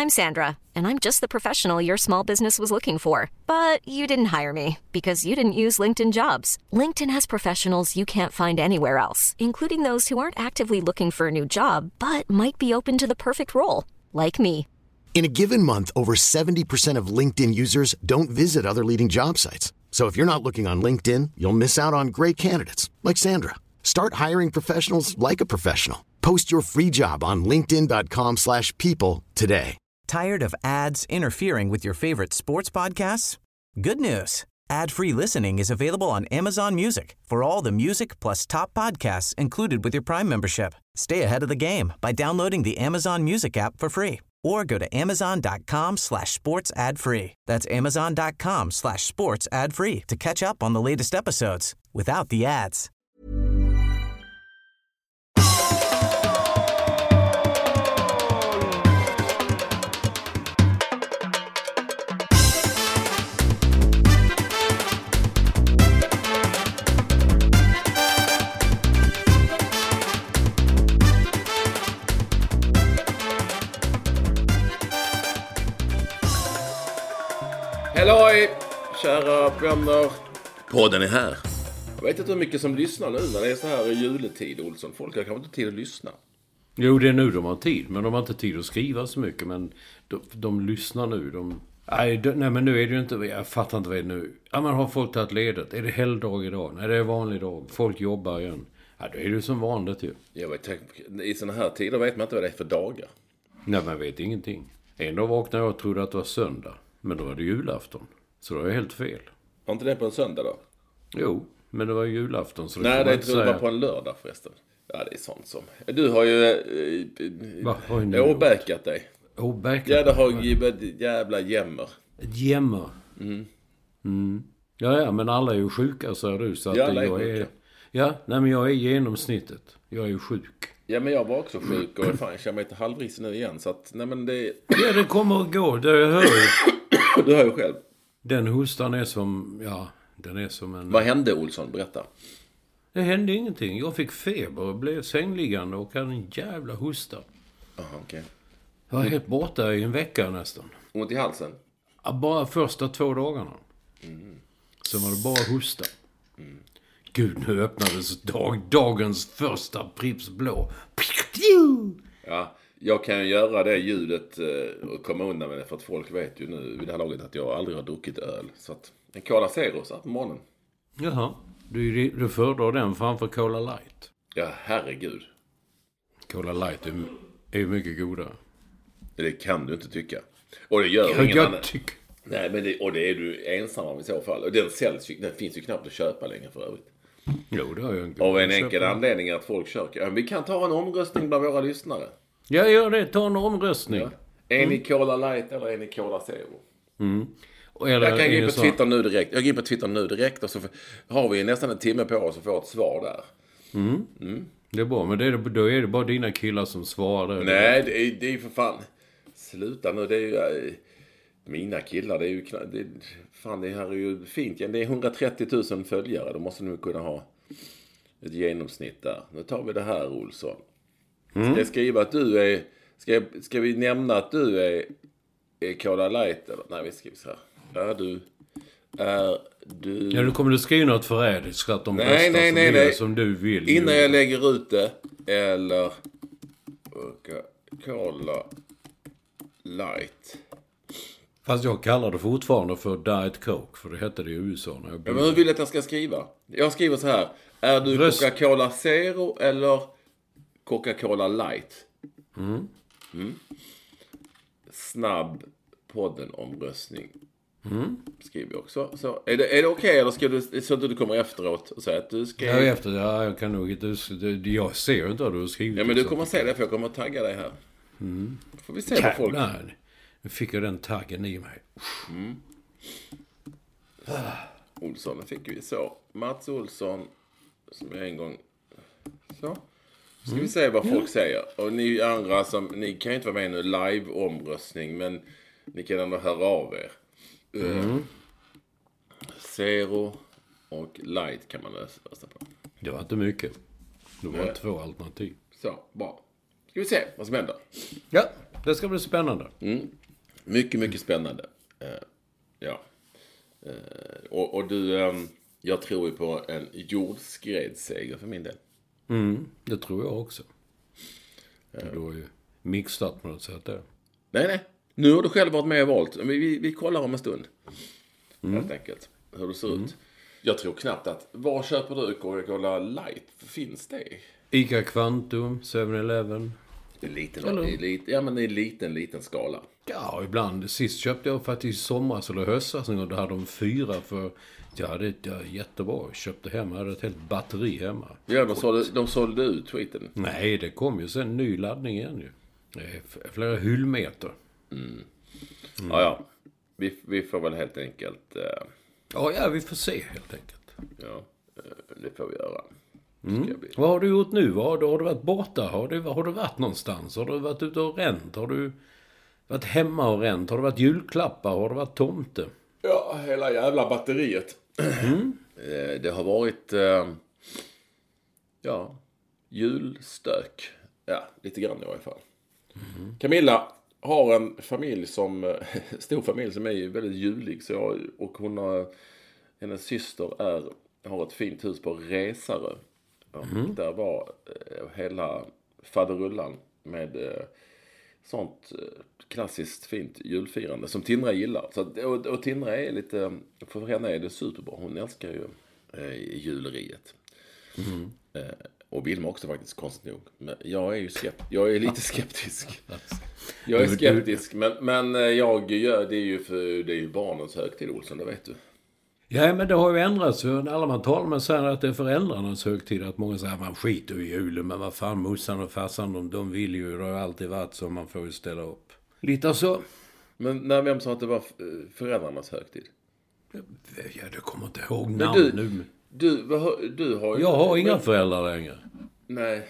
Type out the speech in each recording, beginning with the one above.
I'm Sandra, and I'm just the professional your small business was looking for. But you didn't hire me because you didn't use LinkedIn Jobs. LinkedIn has professionals you can't find anywhere else, including those who aren't actively looking for a new job, but might be open to the perfect role, like me. In a given month, over 70% of LinkedIn users don't visit other leading job sites. So if you're not looking on LinkedIn, you'll miss out on great candidates like Sandra. Start hiring professionals like a professional. Post your free job on linkedin.com/people today. Tired of ads interfering with your favorite sports podcasts? Good news. Ad-free listening is available on Amazon Music for all the music plus top podcasts included with your Prime membership. Stay ahead of the game by downloading the Amazon Music app for free or go to amazon.com/sports ad free. That's amazon.com/sports ad free to catch up on the latest episodes without the ads. Halloj, kära vänner. Podden är här. Jag vet inte hur mycket som lyssnar nu när det är så här i juletid, Olsson. Folk har kanske inte tid att lyssna. Jo, det är nu de har tid. Men de har inte tid att skriva så mycket. Men de lyssnar nu. Nej, men nu är det ju inte... Jag fattar inte vad det är nu. Ja, man har folk tagit ledigt. Är det helgdag idag? Nej, det är vanlig dag. Folk jobbar igen. Ja, då är det som vanligt ju. Jag vet, i såna här tider vet man inte vad det är för dagar. Nej, man vet ingenting. En dag vaknade jag och trodde att det var söndag. Men då var det julafton. Så det var helt fel. Var inte det på en söndag då? Jo, men det var julafton. Så nej, det tror jag var på en lördag förresten. Ja, det är sånt som... Du har ju åbäkat dig. Åbäkat? Ja, det har ju jävla jämmer. Ett jämmer? Mm. Ja, men alla är ju sjuka, så är du. Så att ja, alla är sjuka. Ja, nej, men jag är genomsnittet. Jag är ju sjuk. Ja, men jag var också sjuk och fan, jag känner mig inte halvris nu igen. Så att, nej men det... Ja, det kommer att gå. Det hör ju. Du hör ju själv. Den hostan är som... Ja, den är som en... Vad hände, Olsson? Berätta. Det hände ingenting. Jag fick feber och blev sängliggande och hade en jävla hosta. Aha, okej. Jag var helt borta i en vecka nästan. Ont i halsen? Ja, bara första 2 dagarna. Sen var det bara hosta. Gud, nu öppnades dagens första Pripps blå. Ja, jag kan göra det ljudet och komma undan med det, för att folk vet ju nu vid det här laget att jag aldrig har druckit öl. Så att en Cola Zero så här på morgonen. Jaha, du föredrar den framför Cola Light. Ja, herregud. Cola Light är ju mycket godare. Det kan du inte tycka. Och det gör ingen annan. Nej, men det är du ensam om i så fall. Och den finns ju knappt att köpa längre för övrigt. Jo, det har jag inte. Av en enkel anledning att folk kör. Ja, vi kan ta en omröstning bland våra lyssnare. Ja, gör det. Ta en omröstning. Ja. Är ni Cola Light eller är ni Cola Zero? Jag kan gå in på Twitter nu direkt. Jag går in på Twitter nu direkt och så har vi nästan en timme på oss att få ett svar där. Det är bra, men då är det bara dina killar som svarar. Nej, det är ju för fan... Sluta nu, det är ju... Mina killar, det är ju... Fan, det här är ju fint. Det är 130 000 följare. Då måste nu kunna ha ett genomsnitt där. Nu tar vi det här, Olsson. Ska jag skriva att du är... Ska vi nämna att du är Cola Light? Eller? Nej, vi skriver så här. Är du... Ja, nu kommer du skriva något förrädiskt så att de röstar som du vill. Innan jag lägger ut det. Eller... Cola Light. Fast jag kallar det fortfarande för Diet Coke. För det hette det i USA när jag men hur vill jag att jag ska skriva? Jag skriver så här. Är du Coca-Cola Zero eller Coca-Cola Light? Snabb podden-omröstning. Skriver jag också. Så, är det okej, eller ska du, så att du kommer efteråt och säga att du ska... Ja, efter det. Ja, jag kan nog inte... Jag ser ju inte vad du har skrivit. Ja, men du kommer se det, för jag kommer att tagga dig här. Får vi se vad folk... Nej, nu fick jag den taggen i mig. Olsson, det fick vi så. Mats Olsson, som jag en gång... Så. Ska vi se vad folk säger. Och ni andra som... Ni kan ju inte vara med i en live-omröstning, men ni kan ändå höra av er. Zero och Light kan man rösta på. Det var inte mycket. Det var 2 alternativ. Så, bra. Ska vi se vad som händer. Ja. det ska bli spännande. Mycket, mycket spännande. Ja. Och du, jag tror ju på en jordskredsseger för min del. Det tror jag också. Det var ju mixat på något sätt där. Nej. Nu har du själv varit med och valt. Vi kollar om en stund. Helt enkelt. Hur det ser ut. Jag tror knappt att... Var köper du Coca-Cola Light? Finns det? Ica Quantum, 7-Eleven. Det är liten skala. Ja, ibland. Sist köpte jag faktiskt i somras eller höstas. Då hade de 4 för... Ja, det är jättebra. Jag köpte hem. Jag hade ett helt batteri hemma. Ja, de sålde ut tweeten. Nej, det kom ju sen ny laddning igen ju. Det är flera hyllmeter. Ja. Vi får väl helt enkelt... Ja, vi får se helt enkelt. Ja, det får vi göra. Vad har du gjort nu? Har du varit borta? Har du varit någonstans? Har du varit ute och ränt? Har du varit hemma och ränt? Har du varit julklappar? Har du varit tomte? Ja, hela jävla batteriet. Det har varit... julstök. Ja, lite grann i varje fall. Camilla har en familj stor familj som är väldigt julig. Så hennes syster har ett fint hus på Resare. Där var hela faderullan med sånt klassiskt fint julfirande som Tindra gillar. Och Tindra är lite, för henne är det superbra. Hon älskar ju juleriet. Och Vilma också faktiskt, konstigt nog. Men jag är lite skeptisk. Jag är skeptisk, men jag gör det är ju för det är ju barnens högtid, Olsson, det vet du. Ja, men det har ju ändrats. Alla man talar med säger att det är föräldrarnas högtid. Att många säger att man skiter i julen. Men vad fan, morsan och farsan, de vill ju. Det har alltid varit så, man får ju ställa upp. Lite så. Men vem sa att det var föräldrarnas högtid? Ja, det kommer inte ihåg namn nu. Du har ju... Jag har inga föräldrar längre. Nej.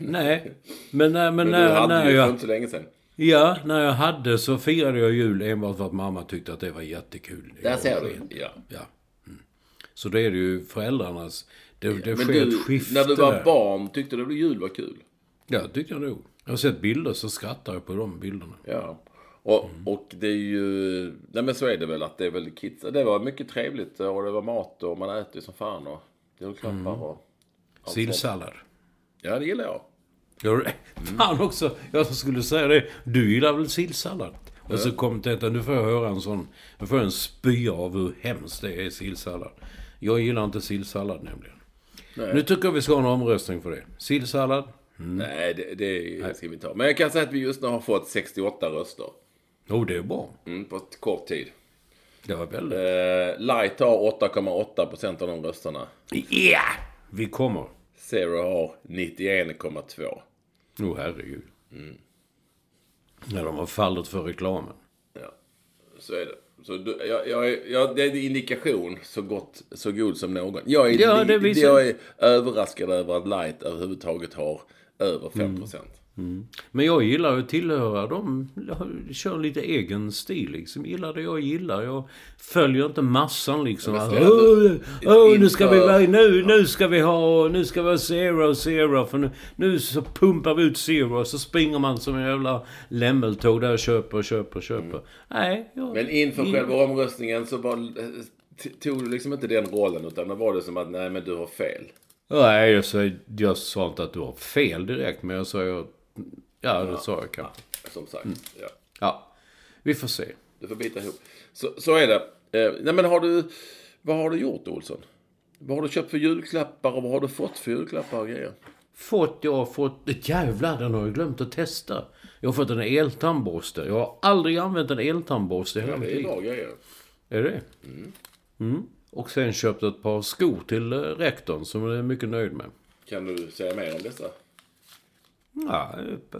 Men du hade ju för inte så länge sedan. Ja, när jag hade så firade jag jul enbart för att mamma tyckte att det var jättekul. Där ser du. Ja. Så det är det ju föräldrarnas... Det sker ett skifte. När du var barn tyckte du att jul var kul? Ja, tyckte jag nog. Jag har sett bilder så skrattar jag på de bilderna. Ja. Och det är ju... Nej, men så är det väl att det är väl kids. Det var mycket trevligt och det var mat och man äter som fan och julklappar och... Sillsallad. Ja, det gillar jag. Fan också, jag skulle säga det. Du gillar väl sillsallad? Och så kom detta, nu får jag höra en sån... Nu får jag en spya av hur hemskt det är sillsallad. Jag gillar inte sillsallad nämligen. Nej. Nu tycker jag vi ska ha en omröstning för det. Sillsallad? Nej, det ska vi ta. Men jag kan säga att vi just nu har fått 68 röster. Det är bra. På ett kort tid. Det var väldigt. Light har 8,8% av de rösterna. Ja! Vi kommer. Zero har 91,2%. Herregud. Ja, de har fallit för reklamen. Ja, så är det. Så det är en indikation så god som någon. Jag är överraskad över att Light överhuvudtaget har över 5%. Men jag gillar att tillhöra de kör lite egen stil liksom. Gillar det jag gillar. Jag följer inte massan liksom. Nu ska vi ha zero för nu så pumpar vi ut zero så springer man som en jävla lämmeltåg där och köper. Nej. Men inför själva omröstningen så tog du liksom inte den rollen utan då var det som att nej men du har fel. Nej, jag sa inte att du har fel direkt men jag sa det sa jag kanske. Som sagt, Ja, vi får se. Du får bita ihop. Så är det. Nej men vad har du gjort, Olsson? Vad har du köpt för julklappar och vad har du fått för julklappar och grejer? Jag har fått... Jävlar, den har jag glömt att testa. Jag har fått en eltandborste. Jag har aldrig använt en eltandborste hela mitt liv. Det är bra grejer. Är det? Och sen köpte ett par skor till rektorn som jag är mycket nöjd med. Kan du säga mer om dessa? Ja,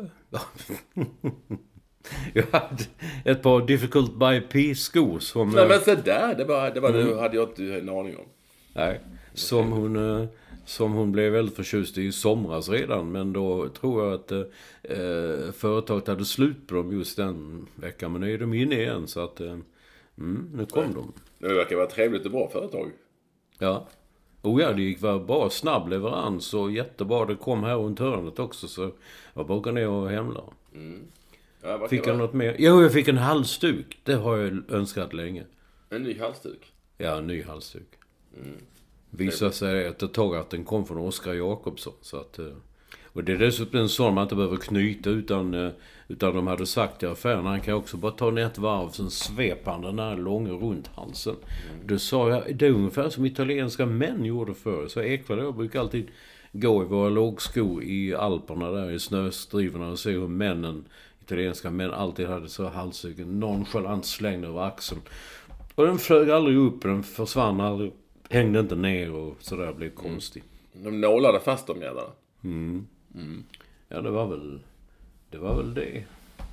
jag hade ett par difficult by P-skor som... Nej men så där, det var det hade jag inte en aning om. Nej, som hon blev väldigt förtjust i somras redan. Men då tror jag att företaget hade slut på dem just den veckan. Men nu är de inne igen så att nu kom de. Det verkar vara ett trevligt och bra företag. Ja. Det gick bra, snabb leverans och jättebra. Det kom här runt hörnet också så jag bara ner och hämla. Ja, fick jag något mer? Jo, jag fick en halsduk. Det har jag önskat länge. En ny halsduk? Ja, en ny halsduk. Visade sig att ett tag att den kom från Oskar Jakobsson. Så att, och det är dessutom en sån man inte behöver knyta utan de hade sagt i affären. Han kan också bara ta ner ett varv, sen svepa han den här långa runt halsen. Då sa jag, det är ungefär som italienska män gjorde förr. Så Ekvall och jag brukar alltid gå i våra lågskor i Alperna där i snöstrivorna och se hur italienska män alltid hade så halsduken nonchalant slängd över axeln. Och den flög aldrig upp, den försvann aldrig, hängde inte ner och sådär, blev konstigt. De nålade fast dem jävlar. Ja, det var väl det.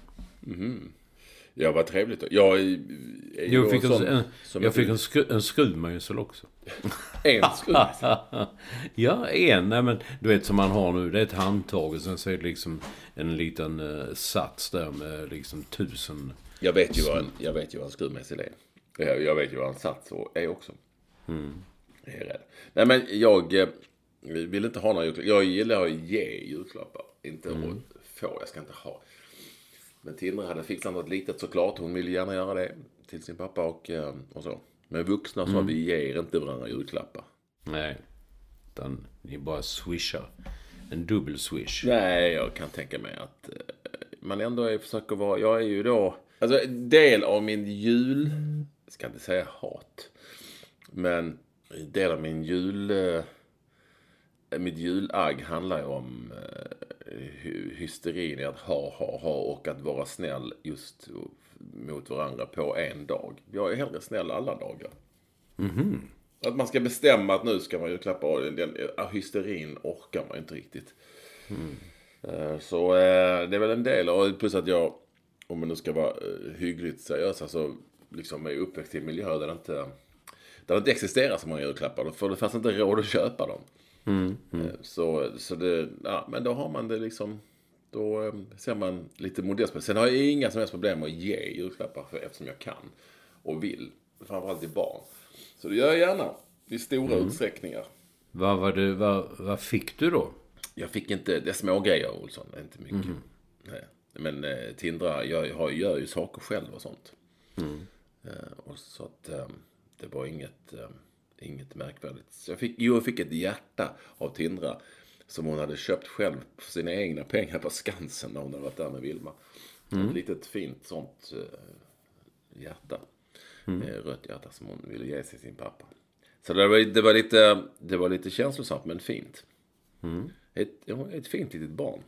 Ja, vad trevligt. Jag fick en skruvmejsel också. En skruvmejsel? Ja, en. Nej, men du vet som man har nu. Det är ett handtag och sen så är det liksom en liten sats där med liksom 1000. Jag vet ju vad en skruvmejsel är. Jag vet ju vad en sats är också. Jag är rädd. Nej, men jag vill inte ha några julklappar. Jag gillar att ge julklappar. Inte att få. Jag ska inte ha. Men Tindra hade fixat något litet såklart. Hon ville gärna göra det till sin pappa och så. Men vuxna så vi ger inte varandra julklappar. Nej. Utan ni bara swishar. En dubbel swish. Nej, jag kan tänka mig att man ändå försöker vara... Jag är ju då... Alltså, del av min jul... Jag ska inte säga hat. Men del av min mitt julagg handlar ju om hysterin i att ha och att vara snäll just mot varandra på en dag. Jag är hellre snäll alla dagar. Att man ska bestämma att nu ska man ju klappa av den hysterin orkar man inte riktigt. Så det är väl en del, och plus att jag, om man nu ska vara hyggligt seriös, alltså liksom är uppväxt i en miljö där det inte existerar så många julklappar, för det fanns inte råd att köpa dem. Så det, ja, men då har man det liksom, då ser man lite modest på. Sen har jag inga som helst problem med att ge julklappar eftersom jag kan och vill, framförallt till barn. Så det gör jag gärna i stora utsträckningar. Vad fick du då? Jag fick inte, det är små grejer, Olsson, inte mycket. Nej. Men Tindra, jag gör ju saker själv och sånt. Och så att det var inget märkvärdigt. Så jag fick ett hjärta av Tindra som hon hade köpt själv för sina egna pengar på Skansen när hon hade varit där med Vilma. Ett litet fint sånt hjärta. Rött hjärta som hon ville ge sig sin pappa. Så det var lite känslosamt men fint. Ett fint litet barn.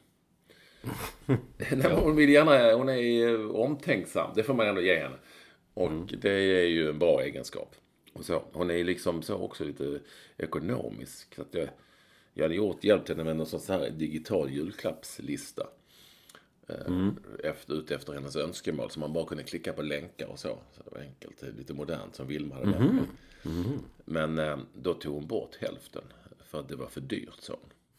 Hon vill gärna, hon är omtänksam. Det får man ändå ge henne. Och det är ju en bra egenskap. Och så, hon är liksom så också lite ekonomisk. Så att jag hade hjälpt henne med någon sån här digital julklappslista. Efter hennes önskemål. Så man bara kunde klicka på länkar och så. Så det var enkelt, lite modernt som Vilma hade med. Men då tog hon bort hälften. För att det var för dyrt, så.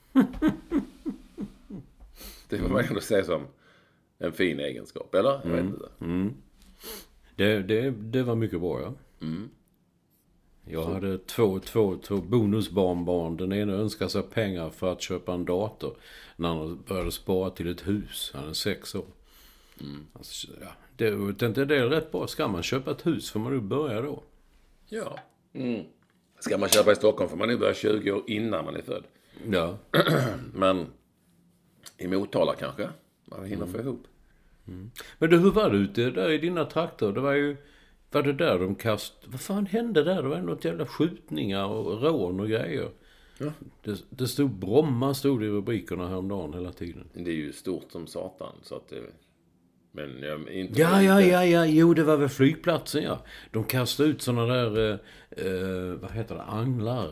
Det får man ändå säga som en fin egenskap, eller? Jag vet inte. Det var mycket bra, ja. Jag hade två bonusbarnbarn. Den ena önskade sig pengar för att köpa en dator. Den andra började spara till ett hus. Han är 6 år. Alltså, ja, det är rätt bra. Ska man köpa ett hus får man ju börja då. Ja. Ska man köpa i Stockholm får man ju börja 20 år innan man är född. Ja. Men i Motala kanske man hinner få ihop. Men hur var det ute där i dina trakter? Det var ju... Var det där de vad fan hände där? Det var något jävla skjutningar och rån och grejer. Ja. Det stod Bromma i rubrikerna häromdagen hela tiden. Det är ju stort som satan. Så att det... Men jag inte... Ja. Jo, det var väl flygplatsen, ja. De kastade ut såna där... vad heter det? Anglar.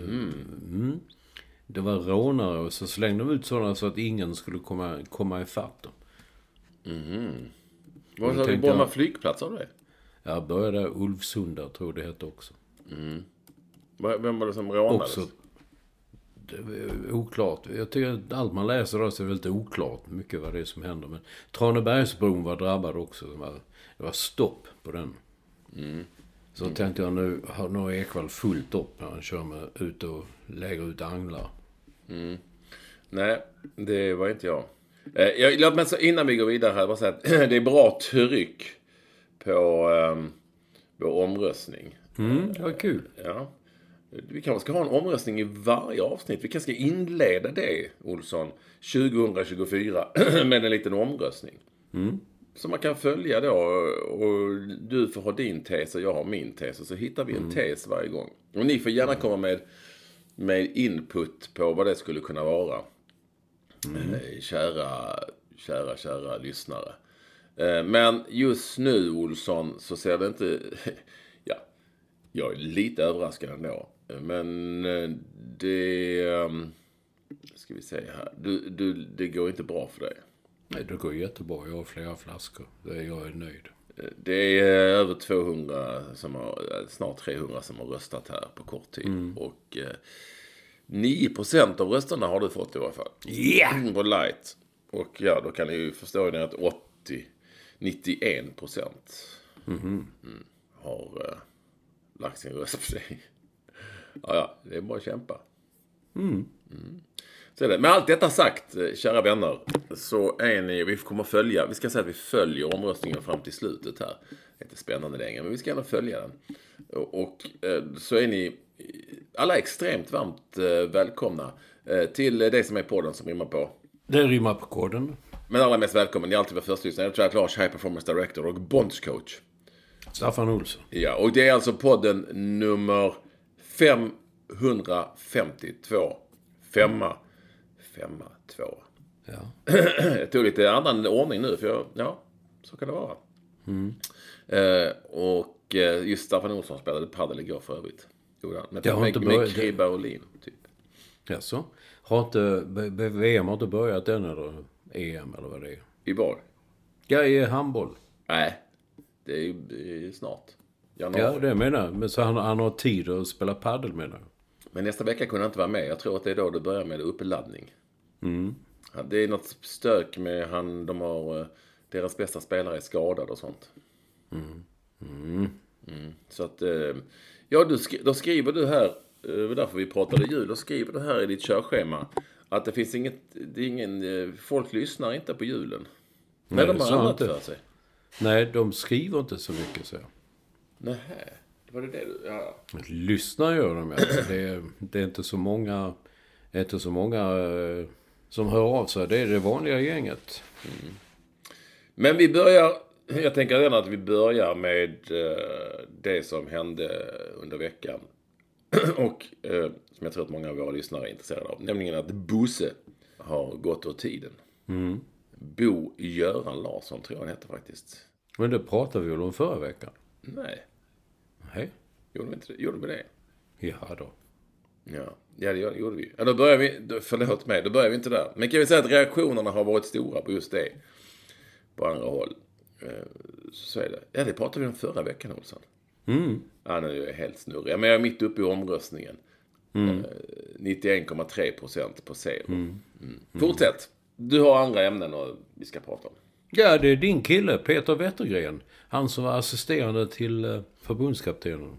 Det var rånare och så slängde de ut sådana så att ingen skulle komma ifatt dem. Vad sa du? Bromma flygplats av det? Jag började Ulvsunda, tror det hette också. Vem var det som rånades? Också, det är oklart. Jag tycker att allt man läser då så är väldigt oklart mycket vad det är som händer. Men Tranebergsbron var drabbad också. Det var stopp på den. Så tänkte jag nu har nog Ekvall fullt upp när han kör ut och lägger ut anglar. Nej, det var inte jag. Låt mig så innan vi går vidare här bara säga att det är bra tryck på vår omröstning. Det var kul. Ja. Vi kanske ska ha en omröstning i varje avsnitt. Vi kanske ska inleda det, Olsson, 2024 med en liten omröstning. Så man kan följa då, och du får ha din tes och jag har min tes, och så hittar vi en tes varje gång. Och ni får gärna komma med input på vad det skulle kunna vara. Kära lyssnare. Men just nu, Olsson, så ser det inte... Ja, jag är lite överraskad ändå. Men det... Ska vi säga här. Det går inte bra för dig. Nej, det går jättebra. Jag har flera flaskor. Jag är nöjd. Det är över 200 snart 300 som har röstat här på kort tid. Och 9% av rösterna har du fått i alla fall. Yeah! På light. Och ja, då kan ni ju förstå att 91% har lagt sin röst på sig. Ja, det är bara att kämpa. Så är det. Med allt detta sagt, kära vänner, så är ni, vi kommer följa, vi ska säga att vi följer omröstningen fram till slutet här. Det är inte spännande längre, men vi ska gärna följa den. Och så är ni alla extremt varmt välkomna till det som är podden som rimmar på. Det rimmar på koden. Men allra mest välkommen, det är alltid vår första lyssnare. Jag tror att Lars, High Performance Director och Bondscoach. Staffan Olsson. Ja, och det är alltså podden nummer 552. 5-2. Ja. Jag tog lite annan ordning nu, för så kan det vara. Och just Staffan Olsson spelade paddel igår för övrigt. Med Kribba och Lin, typ. Jaså? Har inte VM har inte börjat än, eller EM eller vad det är? I vad? Ja, i handboll. Nej, det är snart. Januari. Ja, det menar jag. Men så han har tid att spela paddel, menar jag. Men nästa vecka kunde han inte vara med. Jag tror att det är då det börjar med uppladdning. Det är något stök med deras bästa spelare är skadad och sånt. Så att då skriver du här, därför vi pratade jul, då skriver du här i ditt körschema att det finns folk lyssnar inte på julen. Nej, de har annat för sig. Nej, de skriver inte så mycket, så. Nej. Var det du? Ja. Lyssnar gör de. Alltså. Det är inte så många som hör av sig. Det är det vanliga gänget. Men jag tänker redan att vi börjar med det som hände under veckan. Och som jag tror att många av våra lyssnare är intresserade av. Nämligen att Bosse har gått ur tiden. Bo Göran Larsson tror jag han heter faktiskt. Men det pratade vi väl om förra veckan? Nej. Nej. Gjorde vi det? Ja då. Ja, det gjorde vi. Ja, då börjar vi, förlåt mig, då börjar vi inte där. Men kan vi säga att reaktionerna har varit stora på just det. På andra håll. Så är det. Ja, det pratade vi om förra veckan, Olsson. Ja, nu är jag helt snurrig. Men jag är mitt uppe i omröstningen. 91,3% på seger. Fortsätt. Du har andra ämnen och vi ska prata om. Ja, det är din kille, Peter Wettergren. Han som var assisterande till förbundskaptenen.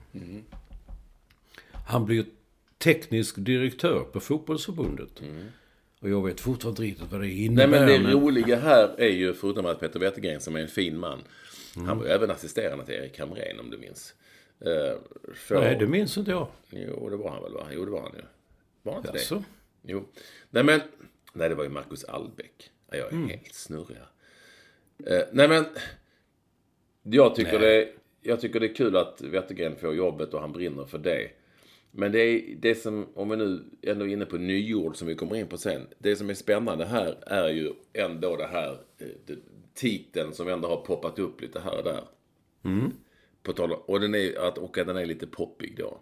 Han blir teknisk direktör på fotbollsförbundet. Och jag vet fortfarande inte riktigt vad det innebär. Nej, men det roliga här är ju, förutom att Peter Wettergren som är en fin man. Han var ju även assisterande till Erik Hamrén, om du minns. Nej, det minns inte jag. Jo, det var han väl, va? Jo, det var han ju. Var han inte Jaså? det? Jo. Nej, det var ju Marcus Albeck. Jag är helt snurrig här. Nej, men jag tycker det är kul att Wettergren får jobbet och han brinner för det. Men det är det som, om vi nu ändå är inne på nyord som vi kommer in på sen. Det som är spännande här är ju ändå det här titeln som ändå har poppat upp lite här och där. På tal, och den är lite poppig då.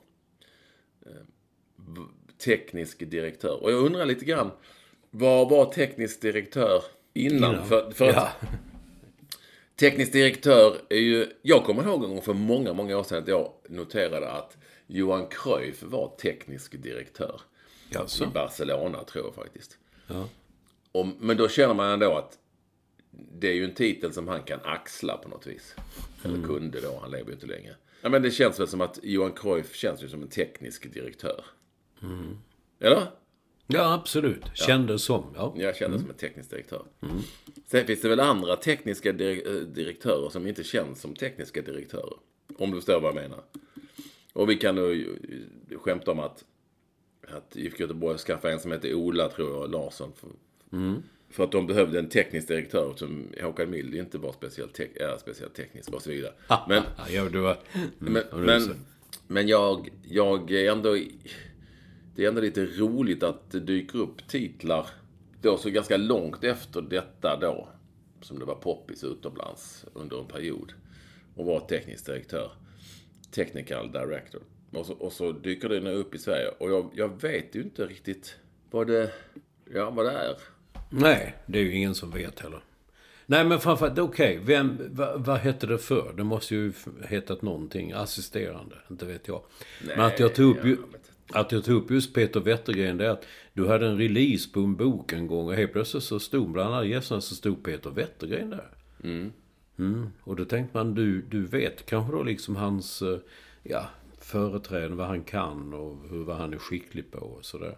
Teknisk direktör. Och jag undrar lite grann, vad var teknisk direktör innan? För att teknisk direktör är ju... Jag kommer ihåg en gång för många, många år sedan att jag noterade att Johan Cruyff var teknisk direktör. Jaså? I Barcelona, tror jag faktiskt. Ja. Men då känner man ändå att det är ju en titel som han kan axla på något vis. Eller kunde då, han lever ju inte längre. Ja, men det känns väl som att Johan Cruyff känns ju som en teknisk direktör. Eller? Ja, absolut. Kändes som. Ja. Jag kände som en teknisk direktör. Sen finns det väl andra tekniska direktörer som inte känns som tekniska direktörer. Om du förstår vad jag menar. Och vi kan nu skämta om att IFK Göteborg skaffade en som heter Ola, tror jag, Larsson. För att de behövde en teknisk direktör som Håkan Mild inte var speciellt teknisk och så vidare. Men jag är ändå... Det är ändå lite roligt att det dyker upp titlar då så ganska långt efter detta då, som det var poppis utomlands under en period, och var teknisk direktör, technical director, och så dyker det nu upp i Sverige, och jag vet ju inte riktigt vad det är. Nej, det är ju ingen som vet heller. Nej, men framförallt, okej. Vad hette det för? Det måste ju hetat någonting. Assisterande, inte vet jag. Nej, men att jag tog upp just Peter Wettergren, det är att du hade en release på en bok en gång, och helt plötsligt så stod bland alla gästerna så stod Peter Wettergren där. Och då tänkte man, du vet kanske då liksom hans företräden, vad han kan och vad han är skicklig på och sådär.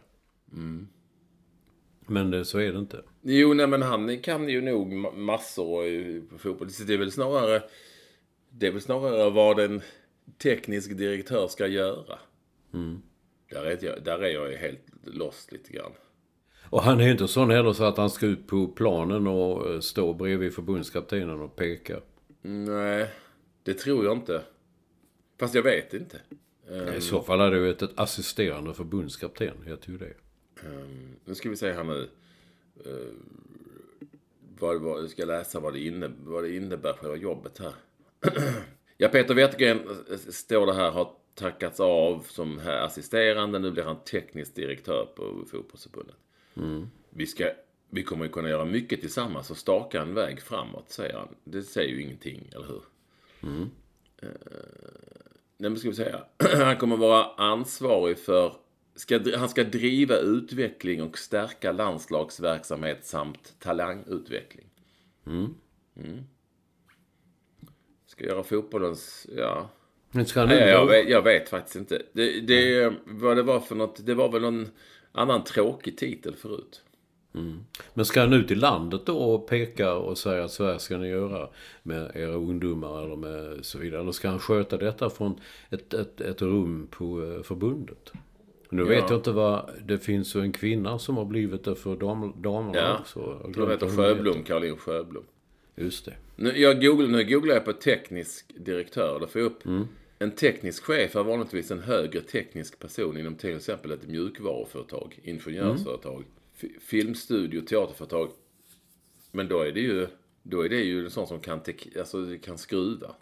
Men så är det inte. Jo, nej, men han kan ju nog massor på fotboll. Det är väl snarare vad en teknisk direktör ska göra. Där är jag helt lost lite grann. Och han är ju inte sån heller så att han ska ut på planen och stå bredvid förbundskaptenen och peka. Nej, det tror jag inte. Fast jag vet inte. I så fall är det ju ett assisterande förbundskapten, jag tror det. Nu ska vi se här nu. Jag ska läsa vad det innebär på jobbet här. Ja, Peter Wettergren står det här, har tackats av som här assisterande. Nu blir han teknisk direktör på fotbollsförbundet. Vi kommer ju kunna göra mycket tillsammans och staka en väg framåt, säger han. Det säger ju ingenting, eller hur? Nej, men ska vi säga. Han kommer vara ansvarig för... Han ska driva utveckling och stärka landslagsverksamhet samt talangutveckling. Ska göra fotbollens... Ja. Men ska jag vet faktiskt inte. Vad det var för något... Det var väl någon annan tråkig titel förut. Men ska han ut i landet då och peka och säga att så här ska ni göra med era ungdomar eller med så vidare? Eller ska han sköta detta från ett rum på förbundet? Nu vet jag inte vad... Det finns ju en kvinna som har blivit det för damerna också. Jag heter Sjöblom, Caroline Sjöblom. Just det. Nu googlar jag på teknisk direktör. Då får jag upp en teknisk chef är vanligtvis en högre teknisk person inom till exempel ett mjukvaruföretag, ingenjörsföretag, filmstudio, teaterföretag. Men då är det ju en sån som kan skruva.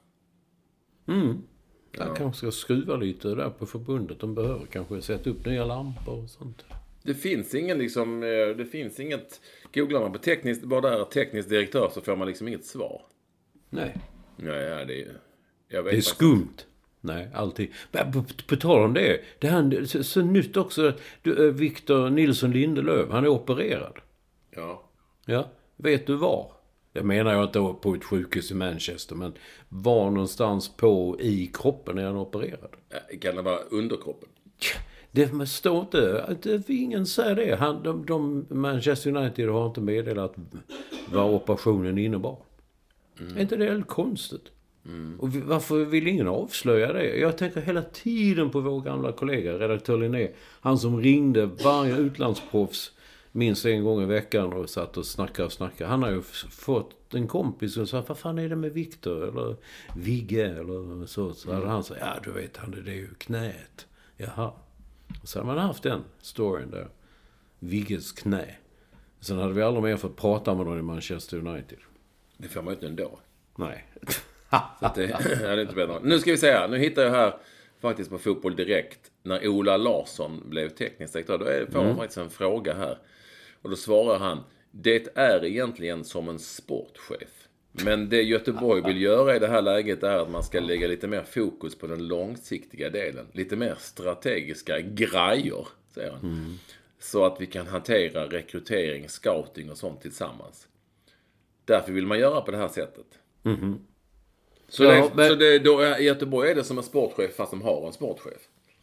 Jag kanske ska skruva lite där på förbundet. De behöver kanske sätta upp nya lampor och sånt. Det finns inget... Googlar man på teknisk direktör så får man liksom inget svar. Nej. Nej, det är skumt. Nej, alltid. På tal om det här så nytt också. Victor Nilsson Lindelöf, han är opererad. Ja, vet du var? Jag menar ju inte på ett sjukhus i Manchester, men var någonstans i kroppen är han opererad? Kan det vara underkroppen? Det står inte, ingen säger det. Manchester United har inte meddelat vad operationen innebar. Är inte det helt konstigt? Och varför vill ingen avslöja det? Jag tänker hela tiden på vår gamla kollega, redaktör Linné. Han som ringde varje utlandsproffs minst en gång i veckan och satt och snackade. Han har ju fått en kompis som sa, vad fan är det med Victor? Eller Vigge? Eller så. Så hade han sagt, du vet det är ju knät. Jaha. Och så hade man haft den storyn där. Vigges knä. Sen hade vi aldrig mer fått prata med någon i Manchester United. Det får man inte ändå. Nej. Så det är inte bättre. Nu ska vi säga, nu hittar jag här faktiskt på Fotboll Direkt när Ola Larsson blev teknisk direktör. Då får han faktiskt en fråga här. Och då svarar han, det är egentligen som en sportchef. Men det Göteborg vill göra i det här läget är att man ska lägga lite mer fokus på den långsiktiga delen. Lite mer strategiska grejer, säger han. Så att vi kan hantera rekrytering, scouting och sånt tillsammans. Därför vill man göra på det här sättet. Så, då i Göteborg är det som en sportchef fast de har en sportchef.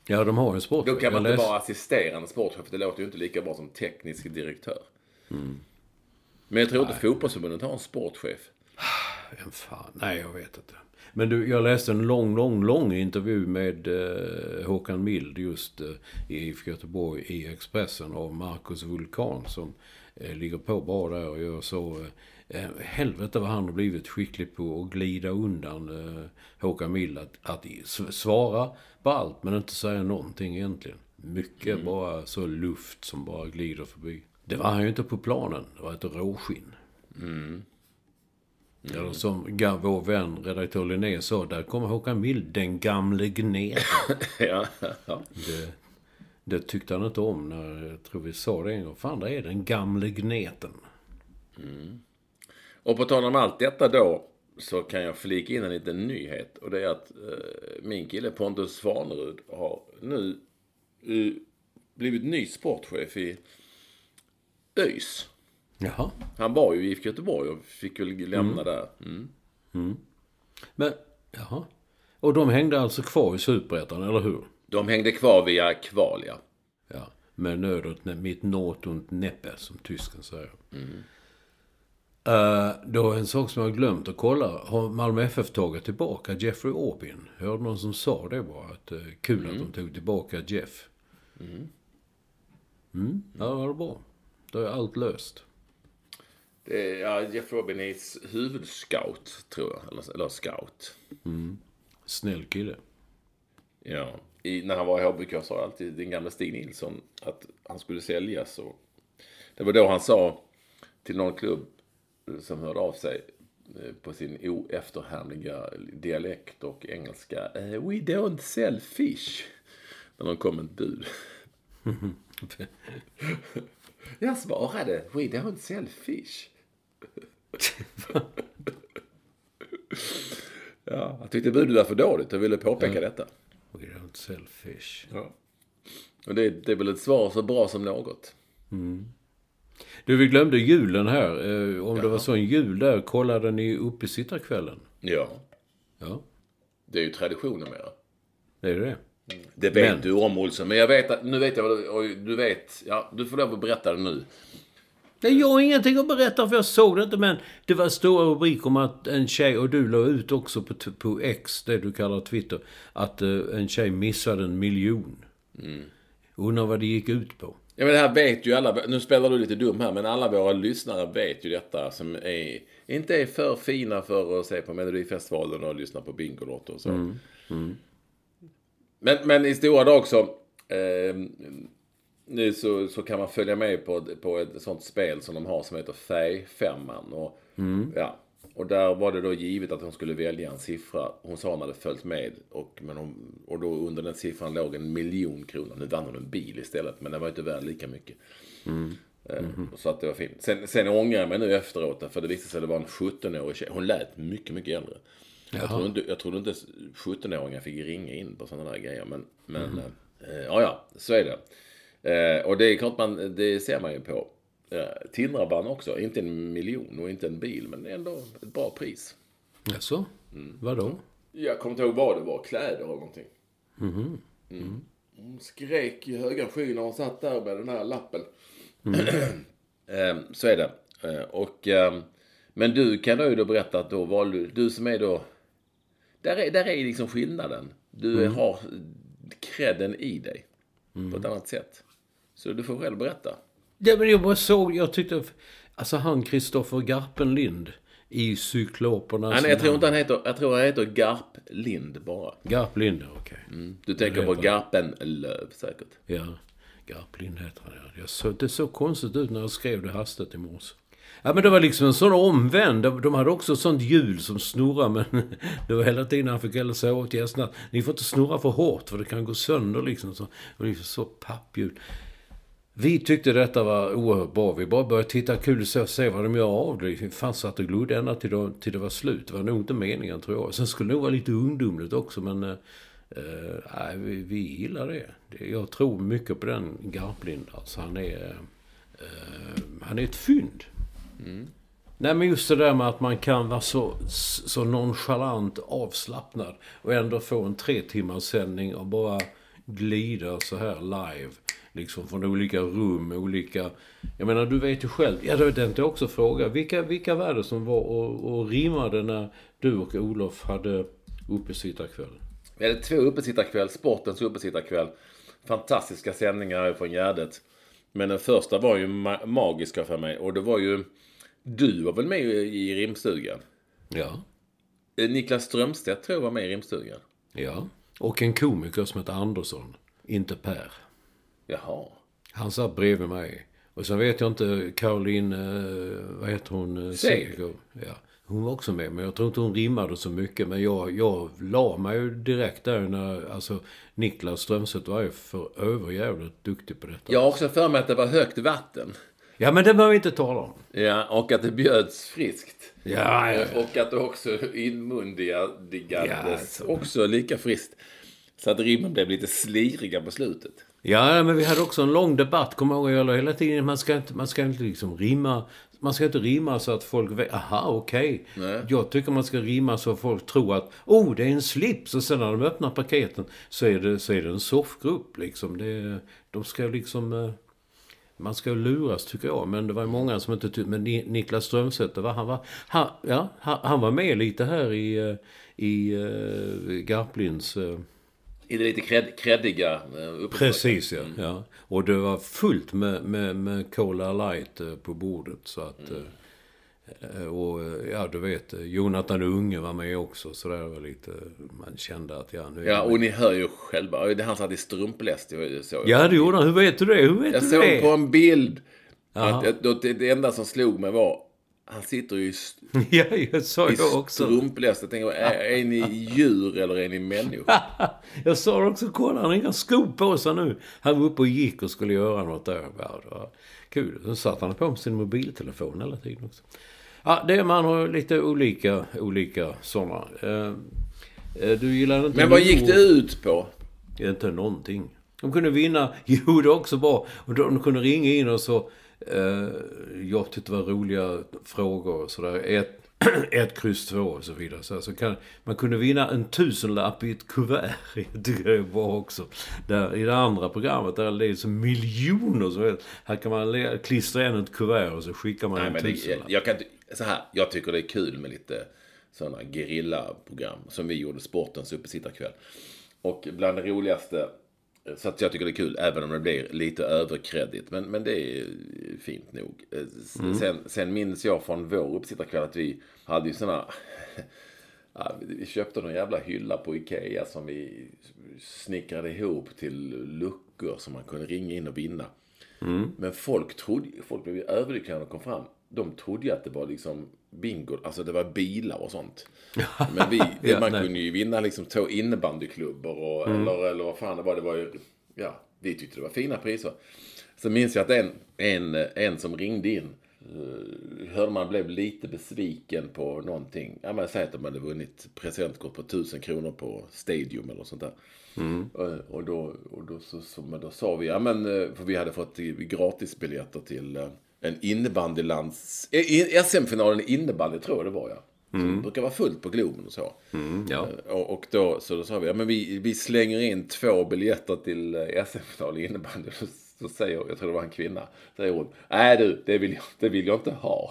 Ja, de har en sportchef. Då kan man inte vara assisterande sportchef. Det låter ju inte lika bra som teknisk direktör. Men jag tror inte fotbollsförbundet har en sportchef. Vem fan? Nej, jag vet inte. Men du, jag läste en lång intervju med Håkan Mild just i IFK Göteborg i Expressen av Marcus Vulkan som ligger på bra där och gör så. Helvete vad han har blivit skicklig på att glida undan Håkan Mild att svara på allt men inte säga någonting egentligen. Mycket bara så luft som bara glider förbi. Det var han ju inte på planen. Det var ett råskinn. Eller som vår vän redaktör Linné sa, där kommer Håkan Mild, den gamle gneten. Ja. Det tyckte han inte om när jag tror vi sa det en gång. Fan, det är den gamle gneten. Och på tal om allt detta då så kan jag flika in en liten nyhet. Och det är att min kille Pontus Svanerud har nu blivit ny sportchef i ÖIS. Jaha. Han var ju i IFK Göteborg och fick väl lämna där. Men, jaha. Och de hängde alltså kvar i Superettan, eller hur? De hängde kvar via kval, ja. Ja, med nöd mitt not und Neppe, som tysken säger. Då en sak som jag har glömt att kolla. Har Malmö FF tagit tillbaka Jeffrey Aubin? Jag hörde någon som sa det bara. Att kul att de tog tillbaka Jeff. Ja, det var bra. Då är allt löst. Jeffrey Aubin är huvudscout, tror jag. Eller scout. Snäll kille. Ja. När han var i HBK sa alltid den gamla Stig Nilsson att han skulle säljas. Och det var då han sa till någon klubb som hörde av sig på sin oefterhärmliga dialekt och engelska. We don't sell fish. När de kom ett bud. Jag svarade, we don't sell fish. Ja, jag tyckte budet var för dåligt och ville påpeka detta. We don't sell fish. Ja. Och det är väl ett svar så bra som något. Du, vi glömde julen här. Om det var så en jul där, kollade ni upp i sittarkvällen? Ja. Ja. Det är ju traditionen med det. Det är det. Det vet du om, Olsson. Men jag vet att, nu vet jag vad du vet. Ja, du får lov att berätta det nu. Jag har ingenting att berätta för jag såg det inte, men det var stora rubrik om att en tjej, och du la ut också på X, det du kallar Twitter, att en tjej missade 1 miljon. Undrar vad det gick ut på. Ja, men det här vet ju alla, nu spelar du lite dum här, men alla våra lyssnare vet ju detta som inte är för fina för att se på Melodifestivalen och lyssna på Bingolotto och så. Men i stora dag så nu så kan man följa med på ett sånt spel som de har som heter Färgfemman och ja, och där var det då givet att hon skulle välja en siffra. Hon sa hon hade följt med och då under den siffran låg 1 miljon kronor. Nu vann hon en bil istället, men det var inte värd lika mycket. Så att det var fint. Sen ångrar jag mig nu efteråt, för det visade sig att det var en 17-årig tjej. Hon lät mycket äldre. Jag trodde inte 17-åringar fick ringa in på sådana där grejer, men ja, så är det. Och det är klart det ser man ju på Tindraban också. Inte 1 miljon och inte en bil, men ändå ett bra pris. Jaså? Vadå? Jag kommer inte ihåg vad det var. Kläder eller någonting. Hon skrek i höga skyn när hon satt där med den här lappen. Så är det. Men du kan ju då berätta att då var du som är då... Där är liksom skillnaden. Du har credden i dig. På ett annat sätt. Så du får själv berätta. Ja, men jag tyckte... Alltså han Kristoffer Garpenlind i Cykloperna... Jag tror han heter Garplind bara. Garplind, okej. Du tänker på Garpenlöv säkert. Ja, Garplind heter han. Ja. Det såg konstigt ut när jag skrev det hastigt i morse. Ja, men det var liksom en sån omvänd. De hade också ett sånt hjul som snurrar, men det var hela tiden han fick säga åt gästerna att ni får inte snurra för hårt för det kan gå sönder liksom. Och det är så pappljud. Vi tyckte detta var oerhört bra. Vi bara började titta kul och se vad de gör av det. Vi fanns att det glodde ända till det var slut. Det var nog inte meningen, tror jag. Sen skulle det nog vara lite ungdomligt också, men vi gillar det. Jag tror mycket på den Garplind. Alltså han är ett fynd. Nej, men just det där med att man kan vara så nonchalant avslappnad och ändå få en 3 timmars sändning och bara glida så här live. Liksom från olika rum, olika... Jag menar, du vet ju själv. Ja, det är inte också fråga. Vilka var det som var och rimmade när du och Olof hade uppesittarkväll? Vi hade 2 uppesittarkväll, sportens uppesittarkväll. Fantastiska sändningar från Gärdet. Men den första var ju magiska för mig. Och det var ju... Du var väl med i rimstugan? Ja. Niklas Strömstedt tror jag var med i rimstugan. Ja. Och en komiker som heter Andersson. Inte Per. Jaha. Han satt bredvid mig. Och sen vet jag inte, Caroline, vad heter hon? Seger. Ja. Hon var också med, men jag tror inte hon rimmade så mycket. Men jag la mig ju direkt där när, alltså, Niklas Strömstedt var ju för överjävligt duktig på detta. Jag har också för mig att det var högt vatten. Ja, men det behöver vi inte tala om. Ja, och att det bjöds friskt. Ja. Och att det också inmundigades också lika friskt. Så att rimmen blev lite sliriga på slutet. Ja, men vi hade också en lång debatt, kommer jag ihåg, hela tiden. Man ska inte liksom rimma. Man ska inte rimma så att folk vet, aha, okej. Jag tycker man ska rimma så att folk tror att, det är en slips. Och sen när de öppnar paketen så är det en soffgrupp liksom. De ska liksom... Man ska luras, tycker jag. Men det var många som inte tyckte... Men Niklas Strömstedt, han var med lite här i Garplins... I det lite kreddiga Precis, ja. Och det var fullt med Cola Light på bordet. Så att... Och ja, du vet, Jonathan Unge var med också. Så det var lite... Man kände att och ni hör ju själva. Det han satt i strumpläst. Ja, det gjorde han. Hur vet du det? Jag såg på en bild att det enda som slog mig var... Han sitter ju ja, jag sa i också. strumpläst. Jag tänkte, är ni djur eller är ni människor? Jag sa också, kolla, han har inga skor på sig nu. Han var uppe och gick och skulle göra något där. Ja, det var kul. Så satt han på sin mobiltelefon hela tiden också. Ja, man har lite olika sådana. Du gillar inte... Men vad gick det ut på? Inte någonting. De kunde vinna. Jo, det är också bra. Och de kunde ringa in och så... jag tyckte det var roliga frågor och sådär. 1, X, 2 och så vidare. Så man kunde vinna en 1000-lapp i ett kuvert. Jag tycker det var också. Där, i det andra programmet där det är så miljoner så vet. Här kan man klistra in ett kuvert och så skickar man en 1000-lapp. Jag tycker det är kul med lite sådana gerillaprogram som vi gjorde, sportens uppesittarkväll. Och bland det roligaste, så att jag tycker det är kul även om det blir lite överkredit, men det är fint nog. Sen minns jag från vår uppesittarkväll att vi hade ju sådana vi köpte någon jävla hylla på Ikea som vi snickrade ihop till luckor som man kunde ringa in och vinna. Men folk blev ju överlyckliga när de kom fram. De trodde att det var liksom bingo, alltså det var bilar och sånt. Men man kunde ju vinna liksom 2 innebandyklubbar och, eller vad fan det var ju, vi tyckte det var fina priser. Så minns jag att en som ringde in hörde man blev lite besviken på någonting. Ja, men säg att de hade vunnit presentkort på 1000 kronor på Stadium eller sånt där. Och då sa vi, för vi hade fått gratisbiljetter till en innebandylands... SM-finalen i innebandy tror jag det var, Så det brukar vara fullt på Globen och så. Och då sa vi, men vi slänger in 2 biljetter till SM-final i innebandy. Så säger, jag tror det var en kvinna, säger hon, nej du, det vill jag inte ha.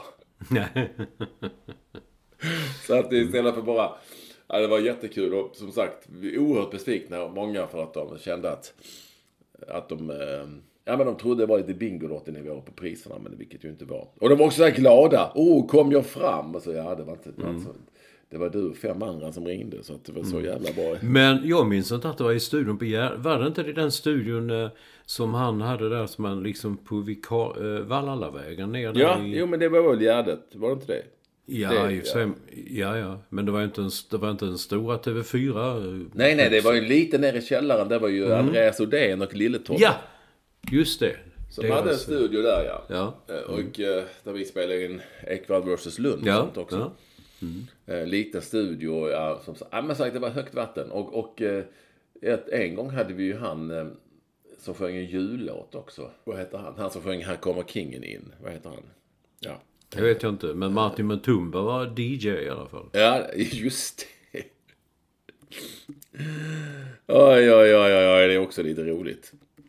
Så att istället för bara... Ja, det var jättekul och som sagt, vi är oerhört besvikna många för att de kände att de... men de trodde det var lite bingolottenivå på priserna, men vilket ju inte var. Och de var också så här glada. Kom jag fram? Och så, det var inte... Alltså, det var du och 5 andra som ringde, så att det var så jävla bra. Men jag minns inte att det var i studion på var det inte i den studion som han hade där som man liksom på Vallallavägen ner där jo, men det var väl Gärdet, var det inte det? Ja. Men det var inte en stora TV4. Nej, det var ju lite nere i källaren. Det var ju Andreas Odén och Lilletorp. Ja, just det. Som hade en studio där, och där vi spelade in Ekwall vs Lund och sånt också. Liten studio, som sagt, det var högt vatten. Och en gång hade vi ju han som sjöng en jullåt också. Vad heter han? Han som sjöng Här kommer kingen in. Vad heter han? Ja. Jag vet inte, men Martin Mutumba var DJ i alla fall. Ja, just det. Oj. är det också lite roligt.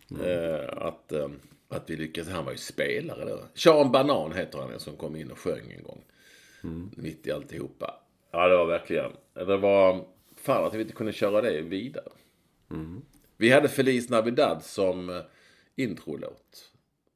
Att vi lyckas. Han var ju spelare då. Sean Banan heter han, som kom in och sjöng en gång. Mitt i alltihopa. Ja, det var verkligen. Det var fan att vi inte kunde köra det vidare. Vi hade Feliz Navidad som introlåt.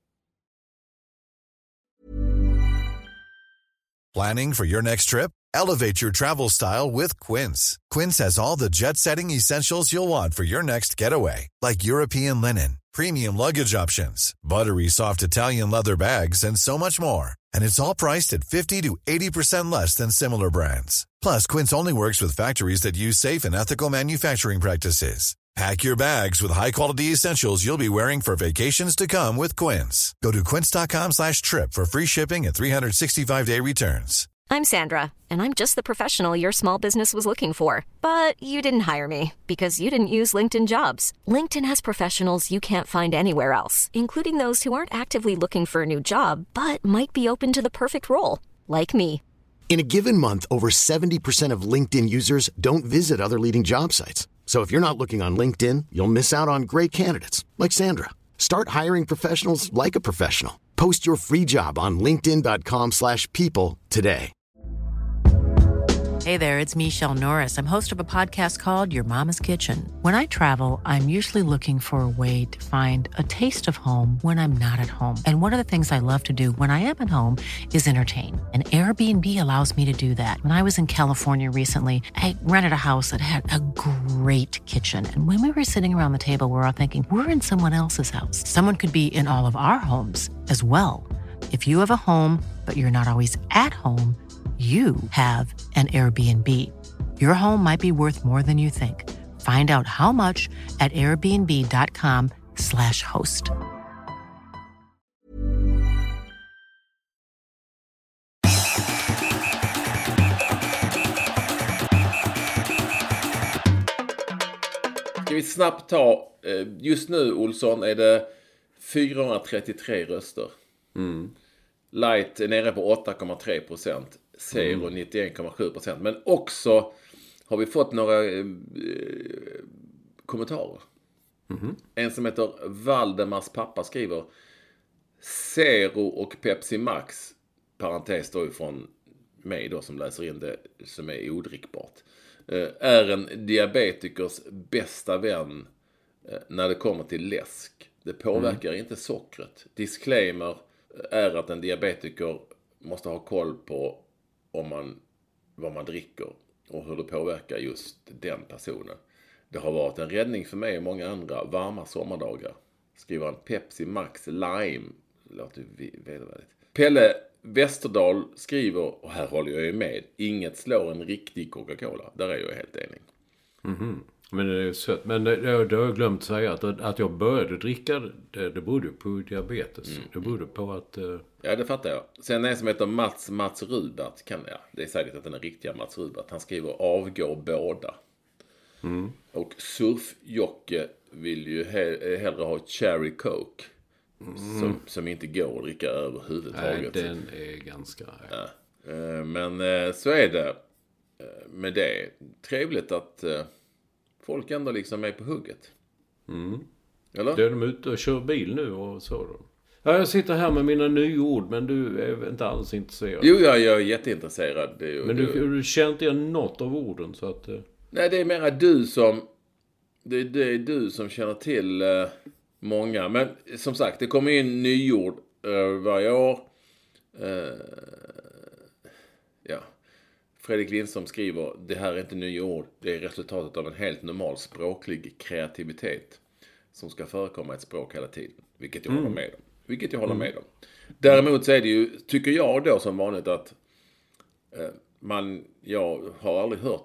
Planning for your next trip? Elevate your travel style with Quince. Quince has all the jet-setting essentials you'll want for your next getaway, like European linen, premium luggage options, buttery soft Italian leather bags, and so much more. And it's all priced at 50 to 80% less than similar brands. Plus, Quince only works with factories that use safe and ethical manufacturing practices. Pack your bags with high-quality essentials you'll be wearing for vacations to come with Quince. Go to quince.com/trip for free shipping and 365-day returns. I'm Sandra, and I'm just the professional your small business was looking for. But you didn't hire me because you didn't use LinkedIn Jobs. LinkedIn has professionals you can't find anywhere else, including those who aren't actively looking for a new job, but might be open to the perfect role, like me. In a given month, over 70% of LinkedIn users don't visit other leading job sites. So if you're not looking on LinkedIn, you'll miss out on great candidates like Sandra. Start hiring professionals like a professional. Post your free job on linkedin.com/people today. Hey there, it's Michelle Norris. I'm host of a podcast called Your Mama's Kitchen. When I travel, I'm usually looking for a way to find a taste of home when I'm not at home. And one of the things I love to do when I am at home is entertain. And Airbnb allows me to do that. When I was in California recently, I rented a house that had a great kitchen. And when we were sitting around the table, we were all thinking, we're in someone else's house. Someone could be in all of our homes as well. If you have a home, but you're not always at home, you have an Airbnb. Your home might be worth more than you think. Find out how much at airbnb.com/host. Ska vi snabbt ta, just nu Olsson är det 433 röster. Light är nere på 8,3%. Zero 91,7%. Men också har vi fått några kommentarer. En som heter Valdemars pappa skriver: Zero och Pepsi Max, parentes då ifrån mig då som läser in det, som är odrickbart, är en diabetikers bästa vän när det kommer till läsk. Det påverkar inte sockret. Disclaimer är att en diabetiker måste ha koll på vad man dricker och hur det påverkar just den personen. Det har varit en räddning för mig och många andra varma sommardagar. Skriver en Pepsi Max Lime. Låter vedervärdigt. Pelle Westerdahl skriver, och här håller jag ju med, inget slår en riktig Coca-Cola. Där är jag helt enig. Men det är ju sött. Men det har jag glömt säga att jag började dricka det berodde på diabetes. Det berodde på att... Ja, det fattar jag. Sen en som heter Mats Rubert. Det är säkert att den är riktiga Mats Rubert. Han skriver avgår båda. Och Surfjocke vill ju hellre ha Cherry Coke. Som inte går att dricka överhuvudtaget. Nej, den är ganska... Ja. Men så är det med det. Trevligt att folk ändå liksom är på hugget. Eller? Då är de ute och kör bil nu och så då. Ja, jag sitter här med mina nyord, men du är inte alls intresserad. Jo, jag är jätteintresserad. Men du känner inte igen något av orden, så att... Nej, det är mera du som... Det är du som känner till många. Men som sagt, det kommer in nyord varje år. Ja. Fredrik Lindström skriver: det här är inte nya ord. Det är resultatet av en helt normal språklig kreativitet som ska förekomma i ett språk hela tiden. Vilket jag håller med om. Däremot så är det ju, tycker jag då som vanligt, att jag har aldrig hört,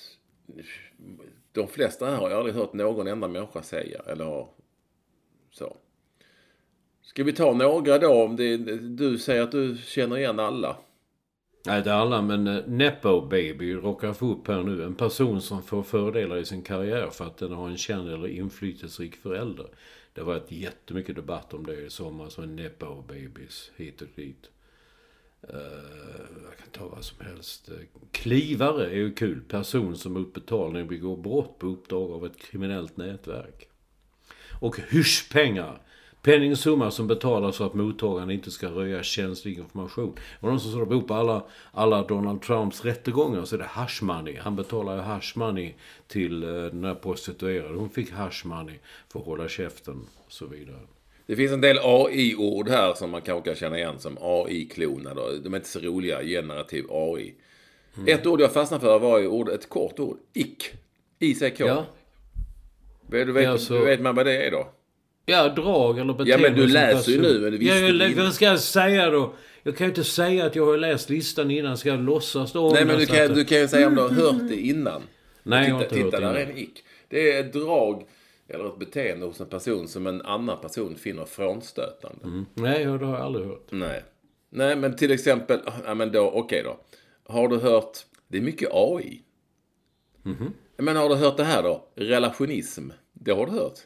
de flesta här har jag aldrig hört någon enda människa säga, eller så. Ska vi ta några då, om du säger att du känner igen alla? Nej, det är alla, men Nepo Baby råkar få upp här nu. En person som får fördelar i sin karriär för att den har en känd eller inflytelserik förälder. Det var ett jättemycket debatt om det i sommar, som Nepo Babies hit och dit. Jag kan ta vad som helst. Klivare är ju kul. Person som mot betalning begår brott på uppdrag av ett kriminellt nätverk. Och hyschpengar. Penningsumma som betalas för att mottagaren inte ska röja känslig information. Och de som står upp på alla Donald Trumps rättegångar så är det hash money. Han betalar ju hash money till den här prostituerade. Hon fick hash money för att hålla käften och så vidare. Det finns en del AI-ord här som man kanske kan känna igen som AI-kloner. De är inte så roliga, generativ AI. Ett ord jag fastnade för var ju ett kort ord. ICK. Ja. Du vet man vad det är då? Ja, drag eller beteende. Ja, men du läser ju nu. Men du visste vad ska jag säga då? Jag kan ju inte säga att jag har läst listan innan. Ska jag låtsas då? Nej, men du kan ju säga om du har hört det innan. Nej, jag har inte hört det där innan. är en ick. Det är ett drag eller ett beteende hos en person som en annan person finner frånstötande. Nej, det har jag aldrig hört. Nej, men till exempel, ja, men då, okej då. Har du hört, det är mycket AI. Men har du hört det här då? Relationism. Det har du hört?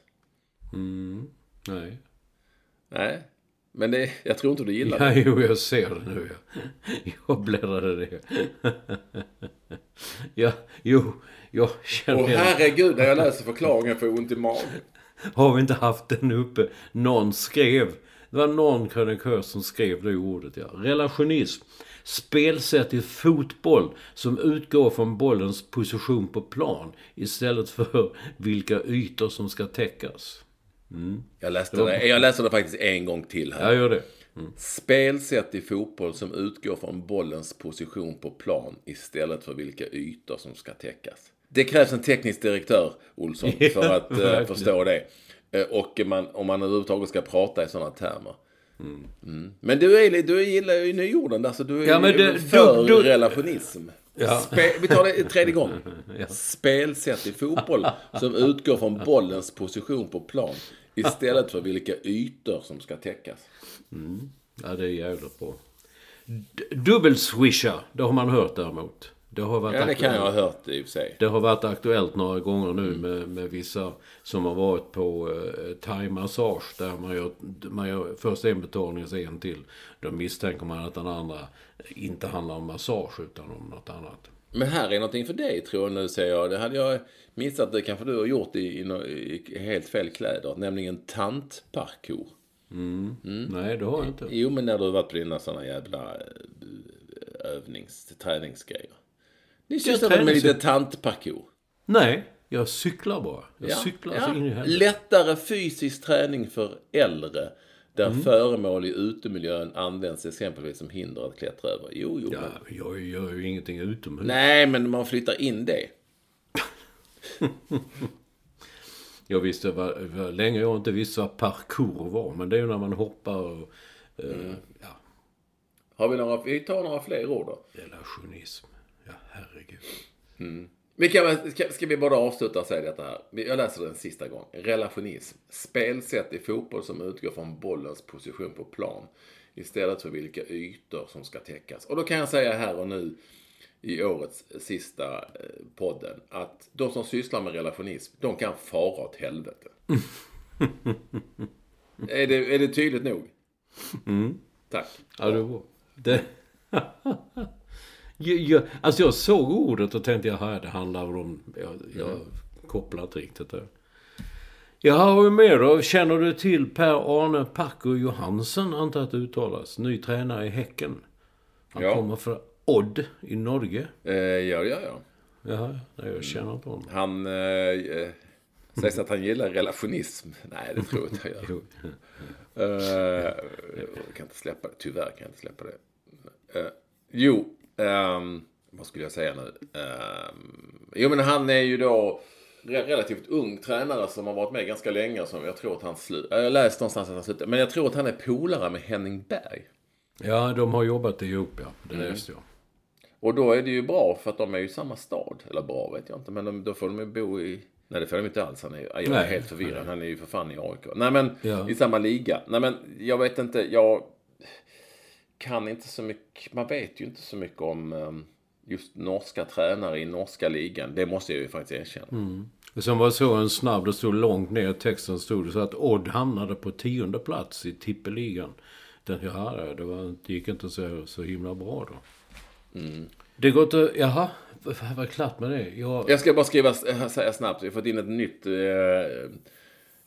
Nej. Men det, jag tror inte du gillar det. Ja, jo, jag ser det nu. Jag bläddrade det. Ja, jo, jag känner... Och herregud, när jag läser förklaringen får jag ont i magen. Har vi inte haft den uppe? Någon skrev. Det var någon krönikör som skrev det ordet, ja. Relationism. Spelsätt i fotboll som utgår från bollens position på plan istället för vilka ytor som ska täckas. Jag läser det faktiskt en gång till här. Jag gör det. Spelsätt i fotboll som utgår från bollens position på plan istället för vilka ytor som ska täckas. Det krävs en teknisk direktör, Olsson, för att förstå det. Och om man överhuvudtaget ska prata i sådana termer. Men du gillar ju nyorden, alltså du är för relationism. Ja. Vi tar det tredje gången. Spelsätt i fotboll som utgår från bollens position på plan istället för vilka ytor som ska täckas. Ja, det är jävligt bra. Dubbelswisha, det har man hört däremot. Det har varit det kan jag ha hört i och för sig. Det har varit aktuellt några gånger nu med vissa som har varit på thai-massage där man gör först en betalning och sen en till. Då misstänker man att den andra inte handlar om massage utan om något annat. Men här är någonting för dig, tror jag nu, säger jag. Det hade jag missat, det kanske du har gjort i helt fel kläder. Nämligen tantparkour. Nej, det har jag inte. Jo, men när du har varit på dina sådana jävla träningsgrejer. Ni sysslar med lite tantparkour. Nej, jag cyklar bara. Jag cyklar så in i helvete. Lättare fysisk träning för äldre. Där föremål i utemiljön används exempelvis som hinder att klättra över. Jo. Ja, jag gör ju ingenting utomhus. Nej, men man flyttar in det. Jag visste vad länge jag inte visste vad parkour var. Men det är ju när man hoppar och... ja. Har vi tar några fler ord då? Relationism. Ja, herregud. Ska vi bara avsluta och säga detta här? Jag läser den sista gången. Relationism. Spelsätt i fotboll som utgår från bollens position på plan istället för vilka ytor som ska täckas. Och då kan jag säga här och nu i årets sista podden att de som sysslar med relationism, de kan fara åt helvete. Är det tydligt nog? Tack. Ja, det var det. Alltså jag såg ordet och tänkte det handlar om... Jag kopplar inte riktigt det. Jag har ju med då. Känner du till Per-Arne Packo Johansen, antar att det uttalas. Ny tränare i Häcken. Han kommer från Odd i Norge. Ja. Ja, jag känner inte honom. Han sägs att han gillar relationism. Nej, det tror jag inte jag gör. Jag kan inte släppa det. Tyvärr kan jag inte släppa det. Vad skulle jag säga nu? Men han är ju då relativt ung tränare som har varit med ganska länge. Som jag tror att han jag läste någonstans att han slutade. Men jag tror att han är polare med Henning Berg. Ja, de har jobbat ihop, ja. Det läste jag. Och då är det ju bra för att de är ju i samma stad. Eller bra vet jag inte. Men då får de ju bo i... Nej, det får de inte alls. Jag är helt förvirrad. Nej. Han är ju för fan i AIK. Nej, men i samma liga. Nej, men jag vet inte. Jag kan inte så mycket. Man vet ju inte så mycket om just norska tränare i norska ligan. Det måste jag ju faktiskt erkänna. Som var så en snabb, det stod långt ner i texten stod det så att Odd hamnade på 10:e plats i tippeligan. Det gick inte så himla bra då. Det går inte... Jaha, vad klart med det? Jag ska bara säga snabbt. Vi har fått in ett nytt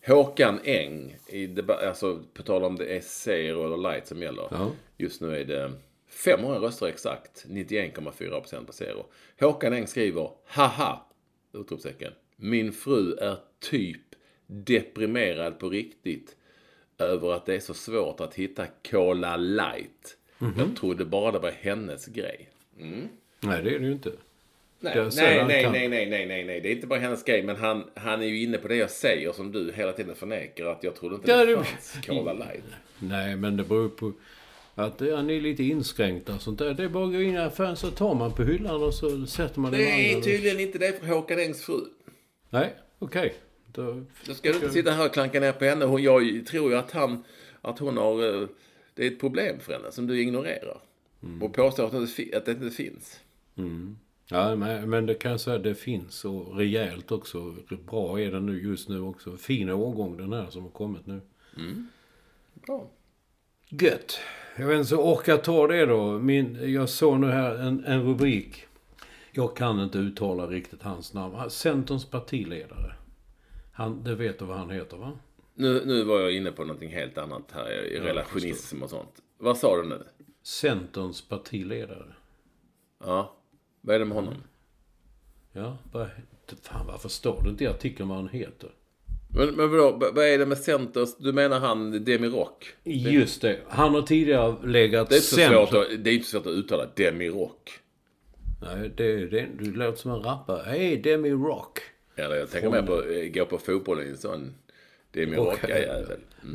Håkan Eng, alltså på tal om det är Zero eller Light som gäller. Ja. Just nu är det 500 röster exakt, 91,4% på Zero. Håkan Eng skriver, haha, utropstecken. Min fru är typ deprimerad på riktigt över att det är så svårt att hitta Cola Light. Mm-hmm. Jag trodde bara det var hennes grej. Mm. Nej, det är det ju inte. Nej, det är inte bara hennes grej, men han är ju inne på det jag säger som du hela tiden förnekar, att jag trodde inte det fanns Cola Light. Nej, men det beror på att ni är lite inskränkta och sånt där. Det är bara att gå in i affären, så tar man på hyllan och så sätter man det. Det är tydligen inte det för Håkan Engs fru. Nej, okej. Då ska du inte sitta här och klanka ner på henne. Jag tror ju att hon har... Det är ett problem för henne som du ignorerar. Och påstår att det inte finns. Mm. Ja, men det kan jag säga, det finns. Och rejält också. Bra är den nu just nu också. Fin årgång den här som har kommit nu. Mm. Bra. Gött. Jag vet inte, så orkar ta det då. Jag såg nu här en rubrik. Jag kan inte uttala riktigt hans namn. Centerns partiledare. Det vet du vad han heter, va? Nu var jag inne på någonting helt annat här. I relationism och sånt. Vad sa du nu? Centerns partiledare. Ja. Vad är det med honom? Ja, varför står det inte i artikeln vad han heter? Men vad är det med Centers? Du menar han Demirock? Just det. Han har tidigare legat det är inte svårt att uttala Demirock. Nej, du låter som en rappare. Hej, Demirock. Eller jag tänker mer på gå på fotbollen i en sån Demi-rockar-jävel.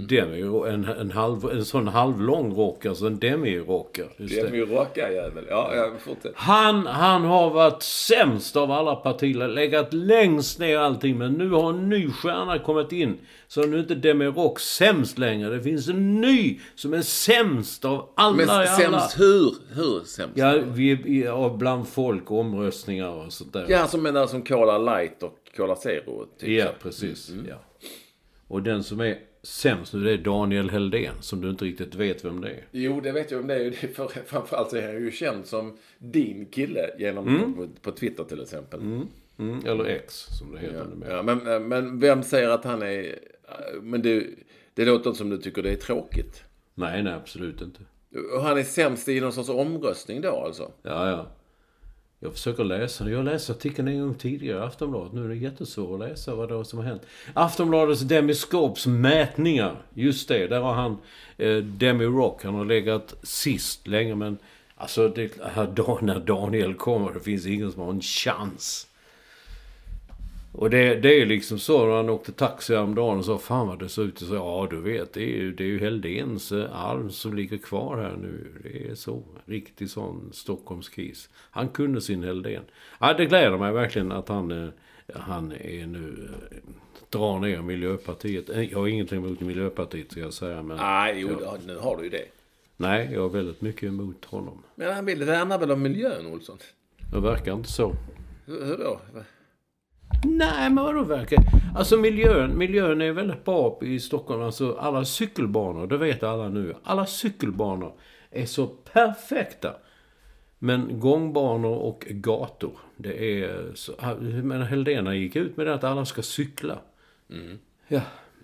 En sån halvlång rock, alltså en demi-rockar. Demi-rockar-jävel. Ja, fortsätt. Han har varit sämst av alla partier. Legat längst ner allting. Men nu har en ny stjärna kommit in. Så nu är inte Demi-rock sämst längre. Det finns en ny som är sämst av alla. Men sämst hur sämst? Ja, bland folk, omröstningar och sånt där. Ja, som Cola Light och Cola Zero. Typ. Ja, precis. Ja. Och den som är sämst nu, det är Daniel Heldén, som du inte riktigt vet vem det är. Jo, det vet jag vem det är. Framförallt så är han ju känd som din kille genom på Twitter till exempel. Eller X, som det heter. Ja, men vem säger att han är... Men det låter som du tycker det är tråkigt. Nej, absolut inte. Och han är sämst i någon sorts omröstning då alltså? Ja. Jag försöker läsa. Jag läste artikeln en gång tidigare i Aftonbladet. Nu är det jättesvårt att läsa vad det är som har hänt. Aftonbladets Demiskops mätningar. Just det, där har han Demi-rock. Han har legat sist länge. Men alltså när Daniel kommer, det finns ingen som har en chans. Och det är liksom så när han åkte taxi häromdagen och sa, fan vad det ser ut. Och så, ja, du vet, det är ju Heldéns arv som ligger kvar här nu. Det är så, riktigt sån Stockholmskris. Han kunde sin Heldén. Ja, det gläder mig verkligen att han är nu drar ner Miljöpartiet. Jag har ingenting emot Miljöpartiet, ska jag säga. Men nu har du ju det. Nej, jag har väldigt mycket emot honom. Men han vill värna väl om miljön, Olsson? Det verkar inte så. Hur då? Nej, men vadå verkar? Alltså miljön är väldigt bra i Stockholm. Alltså alla cykelbanor, det vet alla nu. Alla cykelbanor är så perfekta. Men gångbanor och gator, det är så... Men Heldén gick ut med det att alla ska cykla. Ja.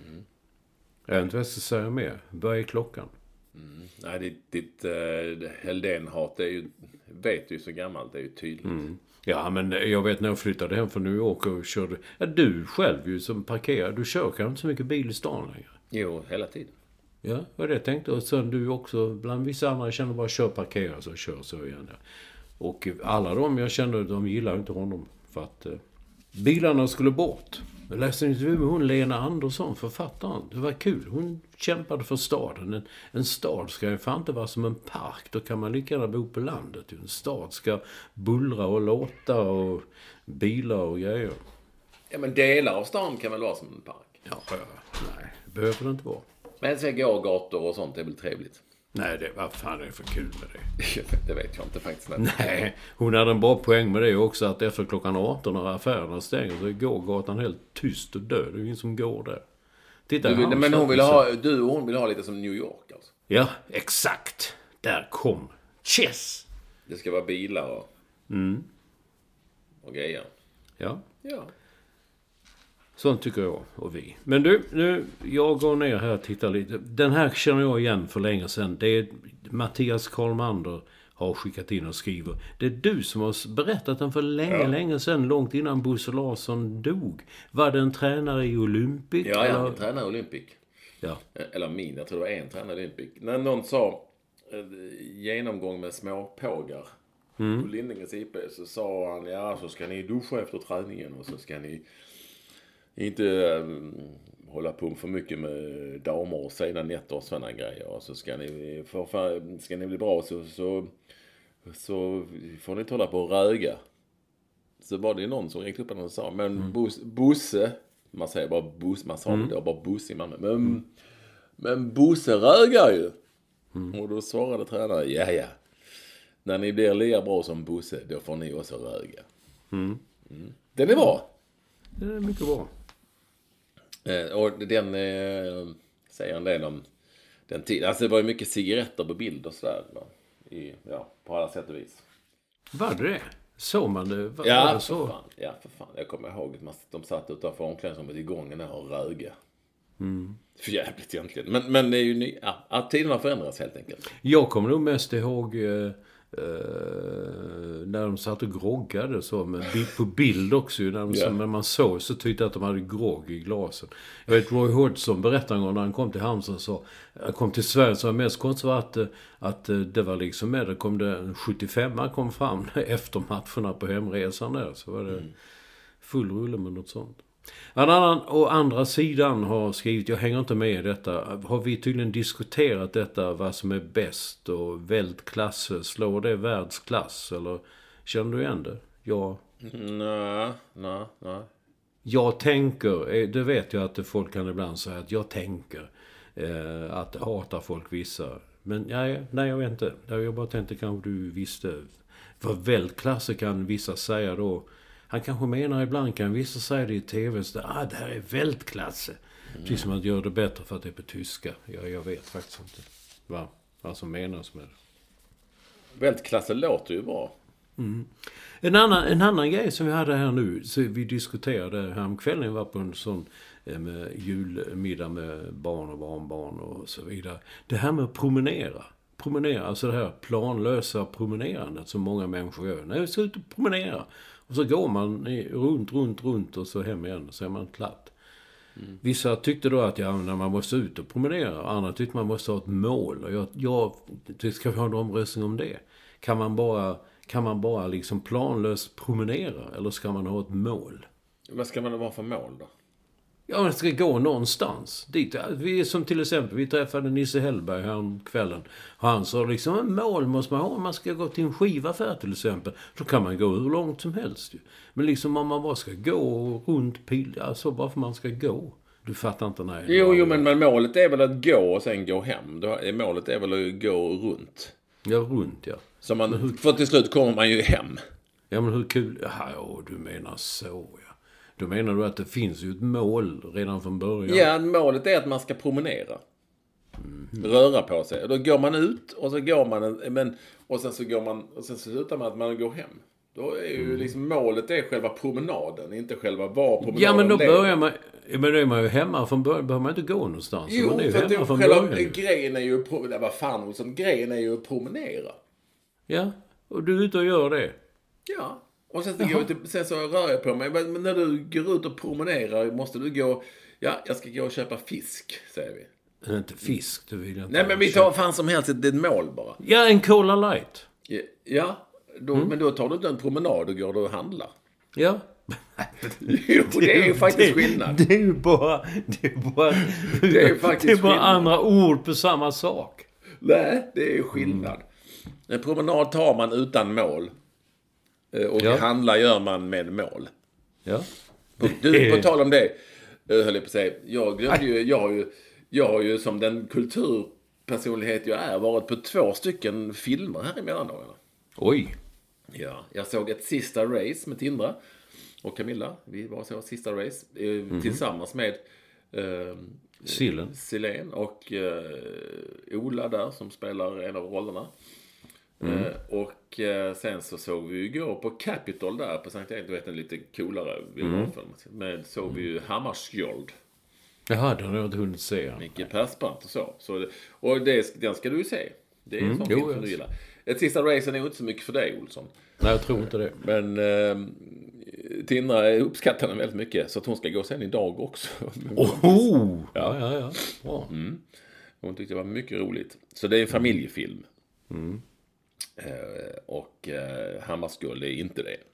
Jag vet inte vad jag ska säga mer. Vad är klockan? Nej, ditt Heldén-hat är ju... Vet du så gammalt, det är ju tydligt. Ja, men jag vet när jag flyttade hem från New York och körde... Ja, du själv ju som parkerar. Du kör kanske inte så mycket bil i stan längre. Jo, hela tiden. Ja, vad det tänkte. Och sen du också, bland vissa andra känner bara kör, parkera så igen. Och alla de jag kände, de gillar inte honom. För att bilarna skulle bort. Jag läste en intervju med hon Lena Andersson, författaren. Det var kul. Hon kämpade för staden. En stad ska ju fan inte vara som en park. Då kan man lika gärna bo på landet. En stad ska bullra och låta och bilar och grejer. Ja, men delar av stan kan väl vara som en park? Ja, nej. Det behöver det inte vara. Men så gågator och sånt är väl trevligt? Nej, vad fan är det för kul med det? Det vet jag inte faktiskt. Nej, hon hade en bra poäng med det också, att efter klockan 18 när affärerna stänger så går gatan helt tyst och död. Det är ingen som går där. Titta, men hon vill ha lite som New York alltså? Ja, exakt. Där kom Chess. Det ska vara bilar och grejer. Ja. Sånt tycker jag och vi. Men du, nu, jag går ner här och tittar lite. Den här känner jag igen för länge sedan. Det är Mattias Karlmander har skickat in och skriver. Det är du som har berättat den för länge sedan, långt innan Bosse Larsson dog. Var det en tränare i Olympic? Ja, jag är tränare i Olympic. Ja. Eller jag tror det var en tränare i Olympic. När någon sa genomgång med små pågar på Lindingens IP, så sa han, så ska ni duscha efter träningen och så ska ni inte hålla på för mycket med damer och sena nätter och sådana grejer. Och så ska ni bli bra så får ni inte hålla på och röga. Så var det någon som räckte upp och sa, men Bosse, man säger bara Bosse, man sa det bara Bosse i Malmö. Men Bosse rögar ju. Och då svarade tränaren, ja. När ni blir lika bra som Bosse, då får ni också röga. Den är bra. Det är mycket bra. Och den säger en del om den tiden. Alltså det var ju mycket cigaretter på bild och sådär. På alla sätt och vis. Var det? Såg man det? Ja, för fan. Jag kommer ihåg att de satt utanför omklädningsrummet i gången här och röga. För jävligt egentligen. Men det är ju att tiderna förändras helt enkelt. Jag kommer nog mest ihåg när de satt och groggade så, med på bild också när man såg så tyckte att de hade grogg i glasen. Jag vet Roy Hodgson berättade en gång när han kom till Halmstad, så kom till Sverige, så var mest konstigt var att det var liksom med, det kom det en 75 kom fram efter matcherna på hemresan där, så var det full rulle med något sånt. En annan och andra sidan har skrivit, jag hänger inte med i detta, har vi tydligen diskuterat detta, vad som är bäst och vältklass, slår det världsklass, eller känner du igen det? Ja. Nej. Jag tänker, det vet jag att folk kan ibland säga att jag tänker att hatar folk vissa, men nej jag vet inte, jag bara tänkte kanske du visste, för vältklasser kan vissa säga då. Han kanske menar ibland, kan vissa säga det i tv, så det här är vältklasse. Precis som att göra det bättre för att det är på tyska. Jag vet faktiskt inte vad som menas med det. Vältklasse låter ju bra. En annan grej som vi hade här nu, så vi diskuterade häromkvällen, var på en sån med julmiddag med barn och barnbarn och så vidare. Det här med att promenera, alltså det här planlösa promenerandet som många människor gör. När vi ska ut och promenera. Och så går man runt och så hem igen och så är man klart. Vissa tyckte då att när man måste ut och promenera. Andra tyckte man måste ha ett mål. Och jag ska vi ha en omröstning om det. Kan man bara liksom planlöst promenera? Eller ska man ha ett mål? Vad ska man ha för mål då? Ja, man ska gå någonstans. Dit. Vi, som till exempel, vi träffade Nisse Hellberg här kvällen. Han sa liksom, en mål måste man ha. Man ska gå till en skivaffär till exempel. Då kan man gå hur långt som helst. Men liksom om man bara ska gå runt pil, alltså bara för man ska gå. Du fattar inte när. Jo, men målet är väl att gå och sen gå hem. Målet är väl att gå runt. Ja, runt, ja. Så för till slut kommer man ju hem. Ja, men hur kul. Ja, du menar så, ja. Då menar du att det finns ju ett mål redan från början? Ja, målet är att man ska promenera. Röra på sig. Då går man ut och så går man och sen så går man och sen så slutar man att man går hem. Då är ju liksom målet är själva promenaden, inte själva var promenaden. Ja, men då börjar man, men då är man ju hemma från början, behöver man inte gå någonstans. Jo, man är ju för hemma att från själva början. grejen är ju grejen är ju att promenera. Ja, och du är ute och gör det. Ja. Och sen så rör jag på mig. Men när du går ut och promenerar måste du gå. Ja, jag ska gå och köpa fisk, säger vi. Det är inte fisk, det vill jag inte. Nej, men vi tar fan som helst ett mål bara. Ja, en Cola Light. Ja, men då tar du inte en promenad och går du och handlar. Ja. Jo, det är ju faktiskt skillnad. Det är bara andra ord på samma sak. Nej, det är skillnad. En promenad tar man utan mål. Och handla gör man med mål. Ja. Du, på tal om det, höll jag på att säga. Jag har ju som den kulturpersonlighet jag är varit på 2 stycken filmer här i mellandagarna. Oj. Ja, jag såg ett sista race med Tindra och Camilla. Vi var så sista race tillsammans med Silén och Ola där som spelar en av rollerna. Och sen så såg vi ju igår på Capitol där på Sankt Erik, du vet en lite coolare biografilm. Men såg vi ju Hammarskjöld. Jaha, den har jag inte hunnit se. Micke Persbrandt och så. Och den ska du ju se. Det är en sån film som du gillar. Ett sista racen är ju inte så mycket för dig, Olsson. Nej, jag tror inte det. Men Tindra uppskattar den väldigt mycket. Så att hon ska gå sen idag också. Ja. Bra. Hon tyckte det var mycket roligt. Så det är en familjefilm. Och Hammarskjöld är inte det.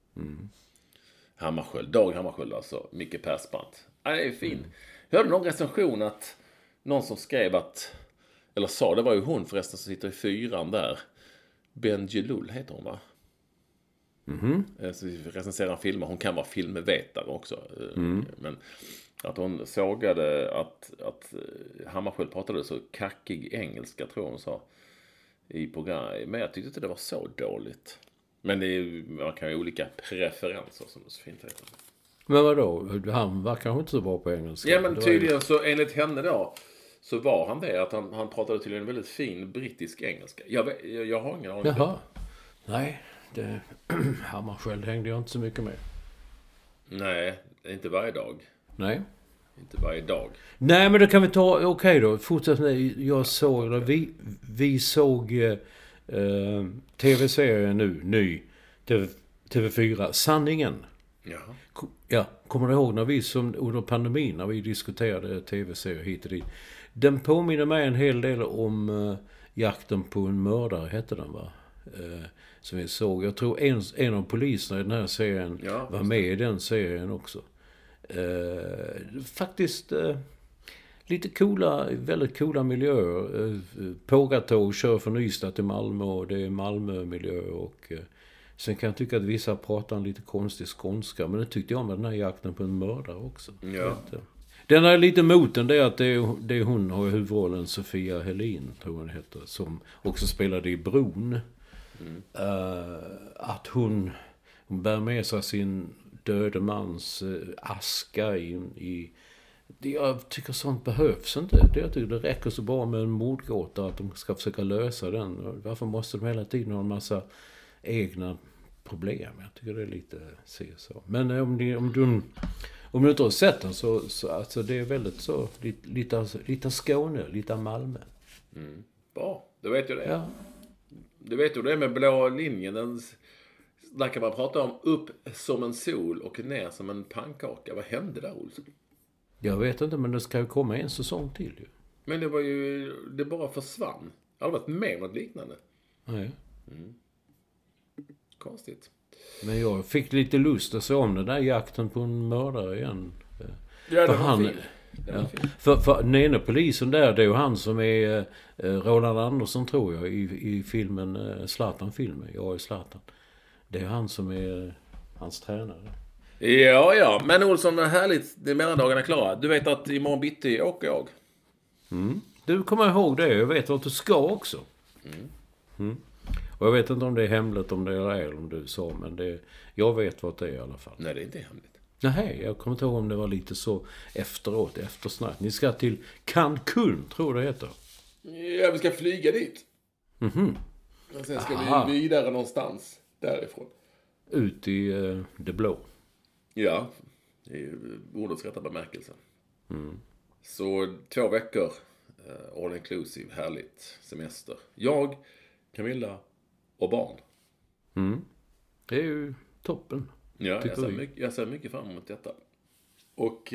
Dag Hammarskjöld alltså. Micke Persbrandt. Ja, det är fin. Jag hörde någon recension att någon som skrev att, eller sa, det var ju hon förresten som sitter i 4:an där. Bendjelloul heter hon, va? Så vi recenserar filmer. Hon kan vara filmvetare också. Men att hon sågade att Hammarskjöld pratade så kackig engelska, tror hon sa, i program. Men jag tyckte inte det var så dåligt. Men det är, man kan ju ha olika preferenser, som det så fint heter. Men vadå? Han var kanske inte så bra på engelska. Ja, men tydligen så enligt henne då så var han det. Att han pratade tydligen väldigt fin brittisk engelska. Jag har ingen aning. Jaha. Nej, Hammarskjöld hängde jag inte så mycket med. Nej, inte varje dag. Nej. Inte varje dag. Nej, men då kan vi ta, okej då. Fortsätt med, jag såg, vi såg tv-serien nu, ny, TV4, Sanningen. Ja, kommer du ihåg när vi som under pandemin, när vi diskuterade tv-serier hit och dit. Den påminner mig en hel del om Jakten på en mördare, hette den, va? Som vi såg. Jag tror en av poliserna i den här serien var med i den serien också. Faktiskt lite coola, väldigt coola miljöer. Pågatåg kör från Ystad till Malmö och det är Malmö-miljö. Och sen kan jag tycka att vissa pratar en lite konstig skånska, men det tyckte jag med den här Jakten på en mördare också. Ja. Den är lite moten, det är att det är hon har i huvudrollen, Sofia Helin, tror hon heter, som också spelade i Bron. Att hon bär med sig sin döde mans aska i jag tycker sånt behövs inte. Jag tycker det räcker så bra med en mordgåta att de ska försöka lösa den. Varför måste de hela tiden ha en massa egna problem? Jag tycker det är lite så. Men om du inte har sett den så alltså det är väldigt så lite Skåne, lite Malmö. Bra, då vet du det. Ja. Du vet ju det med blå linjen. Där kan man prata om upp som en sol och ner som en pannkaka. Vad hände där, Olsson? Jag vet inte, men det ska ju komma en säsong till ju. Men det bara försvann. Jag har varit med om något liknande. Nej. Konstigt. Men jag fick lite lust att se om den där Jakten på en mördare igen. Ja, det var fint. För den ena polisen där, det är ju han som är Roland Andersson, tror jag, i filmen Zlatan-filmen. Jag är Zlatan. Det är han som är hans tränare. Ja. Men Olsson, härligt. Det är mellandagarna klara. Du vet att imorgon bitti åker jag. Du kommer ihåg det. Jag vet att du ska också. Och jag vet inte om det är hemligt, om det är eller om du sa, men jag vet vad det är i alla fall. Nej, det är inte hemligt. Nej, jag kommer inte ihåg om det var lite så eftersnack. Ni ska till Cancun, tror det heter. Ja, vi ska flyga dit. Och sen ska vi vidare någonstans därifrån. Ut i det blå. Ja, det är ju ordets rätta bemärkelse. Så 2 veckor, all inclusive, härligt semester. Jag, Camilla och barn. Det är ju toppen. Ja, jag ser mycket fram emot detta. Och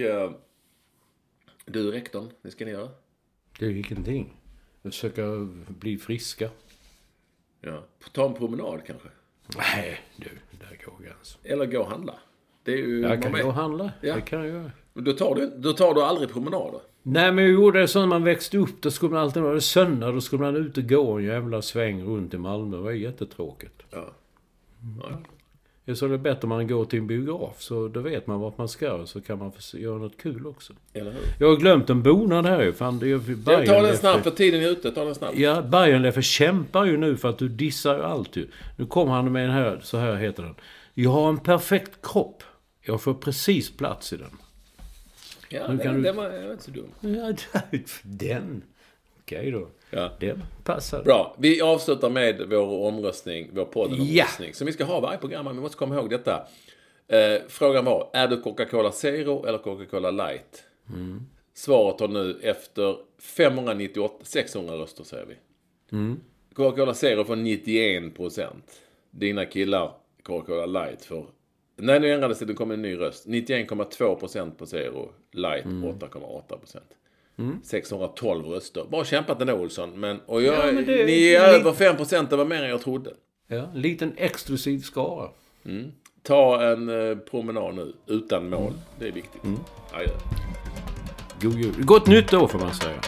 du, rektorn, det ska ni göra? Det är ingenting. Jag försöker bli friska. Ja, ta en promenad kanske? Nej, du, där går gränsen. Eller gå och handla. Det är ju, jag kan gå och handla, det kan jag göra. Då tar du aldrig promenader? Nej, men jag gjorde det så när man växte upp. Då skulle man alltid vara söndag. Då skulle man ut och gå en jävla sväng runt i Malmö. Det var jättetråkigt. Ja. Så är det bättre om man går till en biograf. Så då vet man vart man ska. Så kan man göra något kul också. Eller hur? Jag har glömt en bonad här. Fan, jag tar den snabbt för tiden är ute. Ta den snabbt. Ja, Bajenleffe kämpar ju nu för att du dissar ju allt ju. Nu kommer han med en här, så här heter den. Jag har en perfekt kropp. Jag får precis plats i den. Ja, den var inte så dum. Ja, den. Okej då. Ja. Det passar. Bra, vi avslutar med vår omröstning, vår podden-omröstning. Som vi ska ha varje program, men vi måste komma ihåg detta. Frågan var, är du Coca-Cola Zero eller Coca-Cola Light? Svaret har nu efter 600 röster säger vi. Coca-Cola Zero får 91%. Dina killar Coca-Cola Light för... Nej, nu ändrades det kom en ny röst. 91,2% på Zero. Light 8,8%. 612 röster. Bara kämpat den Olsson. Men ni är över 5%. Det var mer än jag trodde. Ja, en liten exklusiv skara. Ta en promenad nu. Utan mål. Det är viktigt. Adjö. God jul. Gott nytt år får man säga.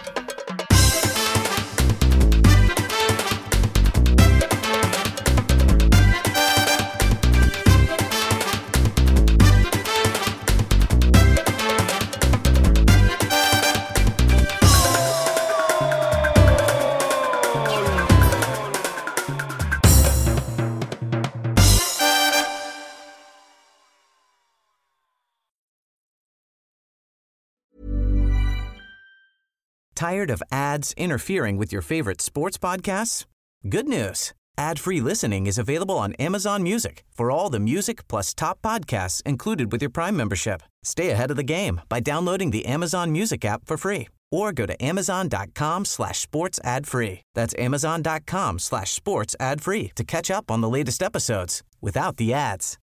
Tired of ads interfering with your favorite sports podcasts? Good news. Ad-free listening is available on Amazon Music for all the music plus top podcasts included with your Prime membership. Stay ahead of the game by downloading the Amazon Music app for free or go to amazon.com/sports ad free. That's amazon.com/sports ad free to catch up on the latest episodes without the ads.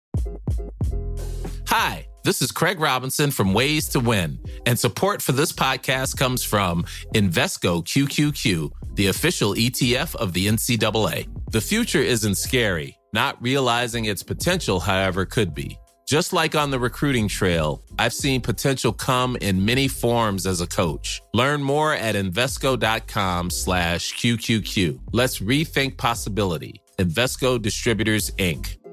Hi, this is Craig Robinson from Ways to Win, and support for this podcast comes from Invesco QQQ, the official ETF of the NCAA. The future isn't scary. Not realizing its potential, however, could be. Just like on the recruiting trail, I've seen potential come in many forms as a coach. Learn more at Invesco.com/QQQ. Let's rethink possibility. Invesco Distributors, Inc.